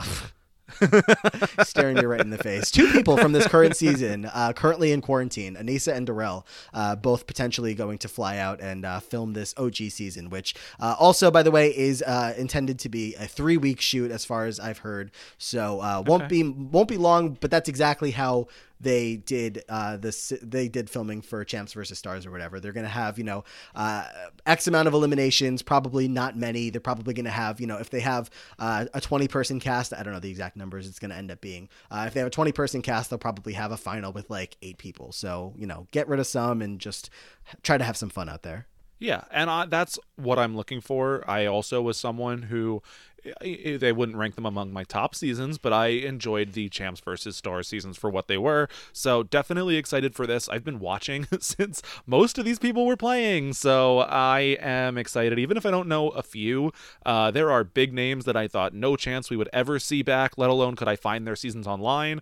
Staring you right in the face. Two people from this current season, uh, currently in quarantine, Anissa and Darrell, uh, both potentially going to fly out and uh, film this O G season, which uh, also, by the way, is uh, intended to be a three-week shoot, as far as I've heard. So uh, won't okay. be won't be long, but that's exactly how they did uh, this. They did filming for Champs versus Stars or whatever. They're going to have, you know, uh, X amount of eliminations, probably not many. They're probably going to have, you know, if they have uh, a twenty person cast, I don't know the exact numbers it's going to end up being. Uh, if they have a twenty person cast, they'll probably have a final with like eight people. So, you know, get rid of some and just try to have some fun out there. Yeah, and I, that's what I'm looking for. I also was someone who, they wouldn't rank them among my top seasons, but I enjoyed the Champs versus Stars seasons for what they were. So definitely excited for this. I've been watching since most of these people were playing, so I am excited. Even if I don't know a few, uh, there are big names that I thought no chance we would ever see back, let alone could I find their seasons online.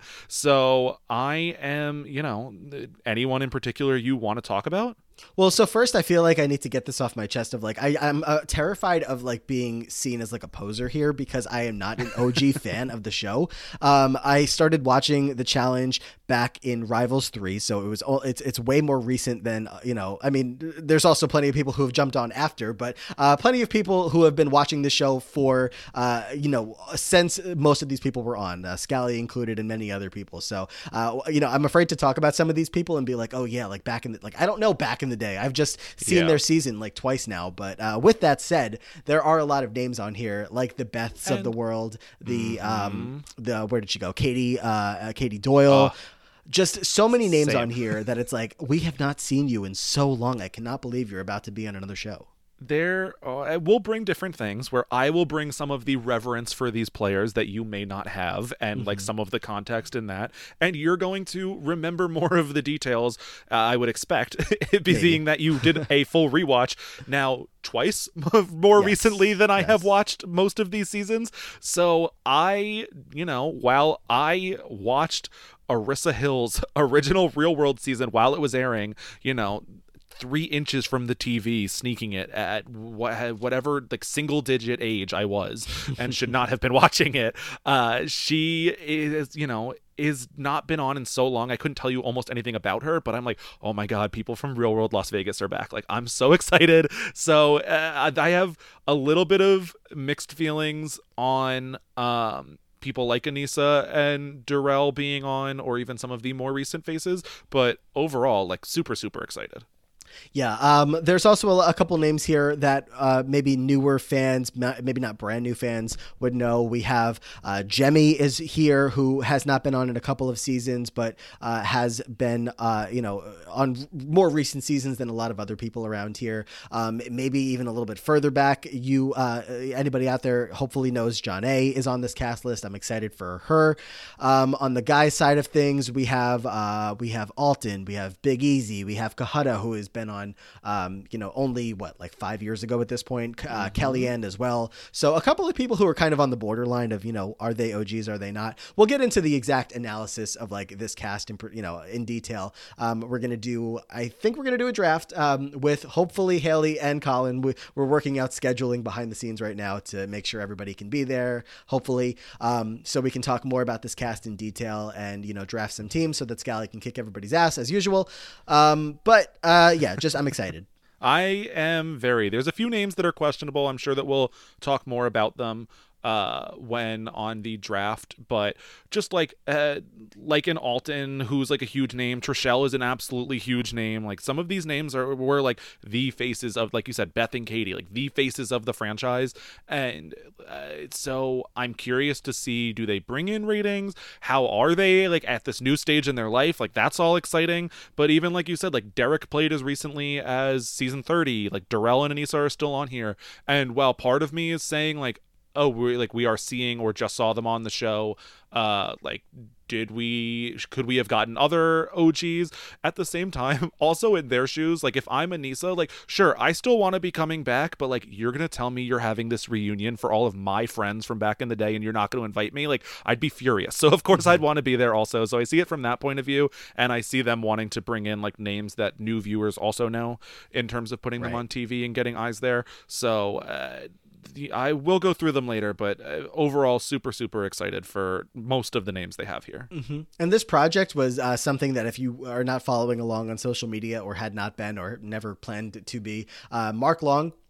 So I am, you know, anyone in particular you want to talk about? Well, so first I feel like I need to get this off my chest of like, I, I'm uh, terrified of like being seen as like a poser here because I am not an O G fan of the show. Um, I started watching the challenge back in Rivals three. So it was, all it's, it's way more recent than, you know, I mean, there's also plenty of people who have jumped on after, but uh, plenty of people who have been watching the show for, uh, you know, since most of these people were on, uh, Scally included and many other people. So, uh, you know, I'm afraid to talk about some of these people and be like, oh yeah, like back in the, like, I don't know back in the day. I've just seen yeah. their season like twice now. But uh, with that said, there are a lot of names on here, like the Beths and, of the world, the mm-hmm. um, the where did she go? Katie, uh, uh, Katie Doyle. Oh, just so many names same. on here that it's like we have not seen you in so long. I cannot believe you're about to be on another show. There uh, we'll bring different things where I will bring some of the reverence for these players that you may not have and mm-hmm. like some of the context in that, and you're going to remember more of the details. uh, I would expect it being that you did a full rewatch now twice more yes. recently than I yes. have watched most of these seasons. So I, you know, while I watched Arissa Hill's original Real World season while it was airing, you know, three inches from the T V, sneaking it at whatever like single digit age I was and should not have been watching it. Uh, she is, you know, is not been on in so long. I couldn't tell you almost anything about her, but I'm like, oh my God, people from Real World Las Vegas are back. Like, I'm so excited. So uh, I have a little bit of mixed feelings on, um, people like Aneesa and Darrell being on, or even some of the more recent faces, but overall, like super, super excited. Yeah, um, there's also a, a couple names here that uh, maybe newer fans, maybe not brand new fans, would know. We have uh, Jemmy is here, who has not been on in a couple of seasons, but uh, has been, uh, you know, on more recent seasons than a lot of other people around here. Um, maybe even a little bit further back. You, uh, anybody out there, hopefully knows John A is on this cast list. I'm excited for her. Um, on the guy side of things, we have uh, we have Alton, we have Big Easy, we have Kahada, who has been on, um, you know, only what, like five years ago at this point, uh, mm-hmm. Kellyanne as well. So a couple of people who are kind of on the borderline of, you know, are they O Gs? Are they not? We'll get into the exact analysis of like this cast in, you know, in detail. Um, we're going to do, I think we're going to do a draft, um, with hopefully Haley and Colin. We, we're working out scheduling behind the scenes right now to make sure everybody can be there, hopefully. Um, so we can talk more about this cast in detail and, you know, draft some teams so that Scally can kick everybody's ass as usual. Um, but, uh, yeah, just I'm excited. I am very. There's a few names that are questionable. I'm sure that we'll talk more about them uh when on the draft, but just like uh like an Alton, who's like a huge name. Trishelle is an absolutely huge name. Like some of these names are were like the faces of, like you said, Beth and Katie, like the faces of the franchise. And uh, so I'm curious to see, do they bring in ratings? How are they like at this new stage in their life? Like that's all exciting. But even like you said, like Derek played as recently as season thirty. Like Darrell and Aneesa are still on here, and while part of me is saying like, oh, we like we are seeing or just saw them on the show, uh like did we could we have gotten other O Gs? At the same time, also in their shoes, like if I'm Aneesa, like sure, I still want to be coming back, but like you're gonna tell me you're having this reunion for all of my friends from back in the day and you're not going to invite me, like I'd be furious. So of course mm-hmm. I'd want to be there also. So I see it from that point of view, and I see them wanting to bring in like names that new viewers also know in terms of putting right. them on T V and getting eyes there. So uh I will go through them later, but uh, overall, super, super excited for most of the names they have here. Mm-hmm. And this project was uh, something that if you are not following along on social media or had not been or never planned to be, uh, Mark Long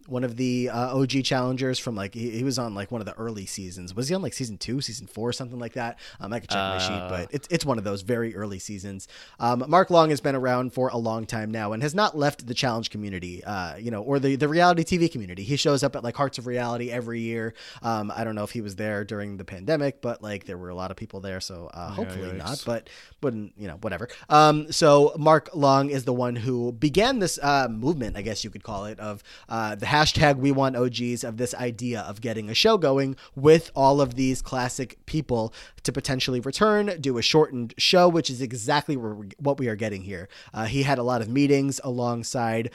one of the uh, O G challengers from like he, he was on like one of the early seasons. Was he on like season two, season four, something like that? Um, I could check uh, my sheet, but it's it's one of those very early seasons. Um, Mark Long has been around for a long time now and has not left the challenge community, uh, you know, or the the reality T V community. He shows up at like Hearts of Reality every year. Um, I don't know if he was there during the pandemic, but like there were a lot of people there, so uh, hopefully yeah, not. But wouldn't you know whatever. Um, so Mark Long is the one who began this uh, movement, I guess you could call it, of uh, the hashtag We Want O Gs, of this idea of getting a show going with all of these classic people to potentially return, do a shortened show, which is exactly what we are getting here. Uh, he had a lot of meetings alongside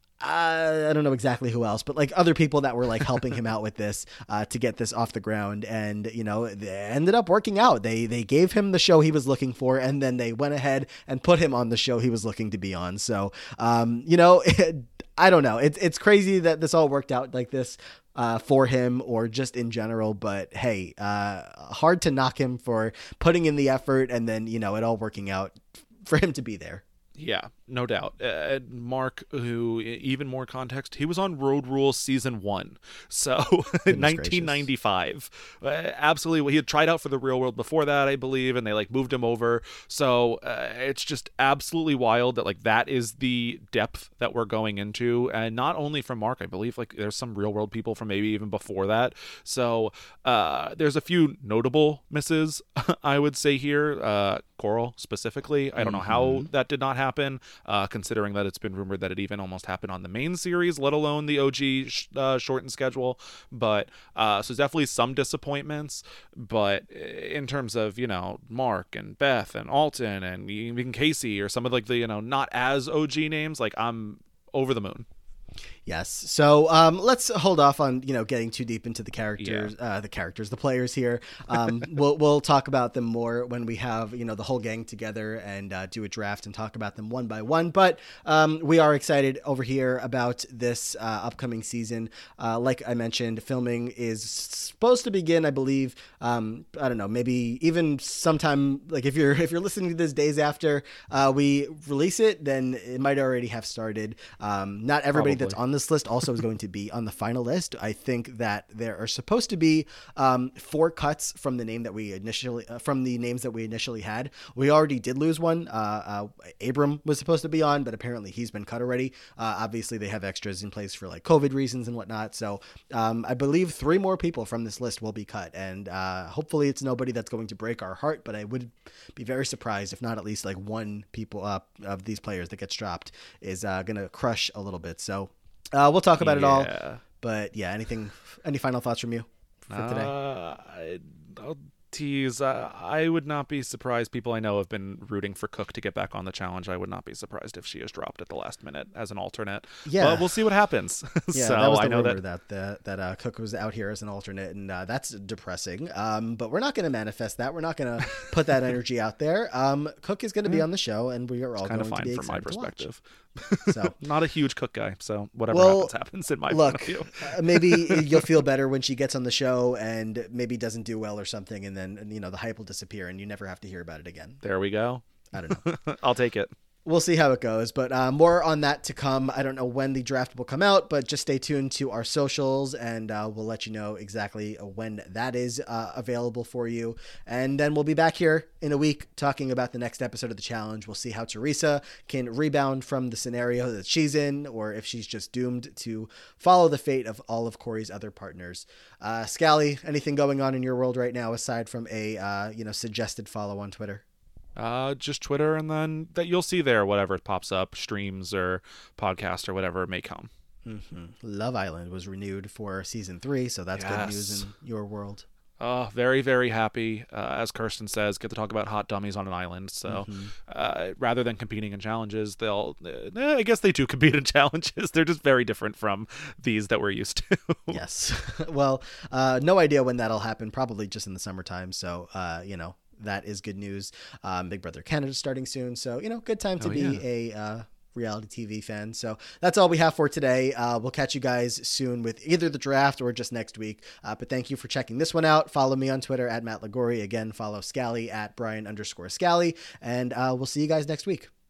Uh, I don't know exactly who else, but like other people that were like helping him out with this uh, to get this off the ground. And, you know, they ended up working out. They they gave him the show he was looking for, and then they went ahead and put him on the show he was looking to be on. So, um, you know, it, I don't know. It's, it's crazy that this all worked out like this uh, for him or just in general. But hey, uh, hard to knock him for putting in the effort and then, you know, it all working out for him to be there. Yeah, no doubt. Uh, Mark, who, even more context, he was on Road Rules season one. So nineteen ninety-five. Uh, absolutely. He had tried out for the Real World before that, I believe, and they like moved him over. So uh, it's just absolutely wild that like that is the depth that we're going into. And not only from Mark, I believe like there's some Real World people from maybe even before that. So uh, there's a few notable misses, I would say here. Uh, Coral specifically. I don't know how that did not happen, uh, considering that it's been rumored that it even almost happened on the main series, let alone the O G sh- uh, shortened schedule. But uh, so definitely some disappointments. But in terms of, you know, Mark and Beth and Alton and even Casey or some of like the, you know, not as O G names, like I'm over the moon. Yes. So um, let's hold off on, you know, getting too deep into the characters, yeah. uh, the characters, the players here. Um, we'll we'll talk about them more when we have, you know, the whole gang together and uh, do a draft and talk about them one by one. But um, we are excited over here about this uh, upcoming season. Uh, like I mentioned, filming is supposed to begin, I believe. Um, I don't know, maybe even sometime like if you're if you're listening to this days after uh, we release it, then it might already have started. Um, not everybody Probably. that's on this list also is going to be on the final list. I think that there are supposed to be um, four cuts from the name that we initially uh, from the names that we initially had. We already did lose one. Uh, uh, Abram was supposed to be on, but apparently he's been cut already. Uh, obviously, they have extras in place for like COVID reasons and whatnot. So um, I believe three more people from this list will be cut, and uh, hopefully it's nobody that's going to break our heart. But I would be very surprised if not at least like one people uh, of these players that gets dropped is uh, going to crush a little bit. So. Uh, we'll talk about yeah. it all, but yeah, anything, any final thoughts from you for today? Uh, I, I'll tease. Uh, I would not be surprised. People I know have been rooting for Cook to get back on the challenge. I would not be surprised if she is dropped at the last minute as an alternate. Yeah, but we'll see what happens. Yeah, so that was the I know rumor that that that, that uh, Cook was out here as an alternate, and uh, that's depressing. Um, but we're not going to manifest that. We're not going to put that energy out there. Um, Cook is going to be on the show, and we are all kind going of fine to be from my excited perspective. So not a huge Cook guy, so whatever well, happens happens in my look, point of view. uh, maybe you'll feel better when she gets on the show and maybe doesn't do well or something, and then you know the hype will disappear and you never have to hear about it again. There we go. I don't know. I'll take it. We'll see how it goes, but uh, more on that to come. I don't know when the draft will come out, but just stay tuned to our socials, and uh, we'll let you know exactly when that is uh, available for you. And then we'll be back here in a week talking about the next episode of the challenge. We'll see how Teresa can rebound from the scenario that she's in, or if she's just doomed to follow the fate of all of Corey's other partners. Uh, Scally, anything going on in your world right now aside from a uh, you know suggested follow on Twitter? Uh, just Twitter, and then that you'll see there whatever pops up, streams or podcast or whatever may come. Mm-hmm. Love Island was renewed for season three, so that's yes. good news in your world. Oh, very, very happy. Uh, as Kirsten says, get to talk about hot dummies on an island. So mm-hmm. uh, rather than competing in challenges, they'll, uh, I guess they do compete in challenges. They're just very different from these that we're used to. Yes. Well, uh, no idea when that'll happen. Probably just in the summertime. So, uh, you know, that is good news. Um, Big Brother Canada starting soon. So, you know, good time to oh, be yeah. a uh, reality T V fan. So that's all we have for today. Uh, we'll catch you guys soon with either the draft or just next week. Uh, but thank you for checking this one out. Follow me on Twitter at Matt Lagori. Again, follow Scally at Brian underscore Scally. And uh, we'll see you guys next week.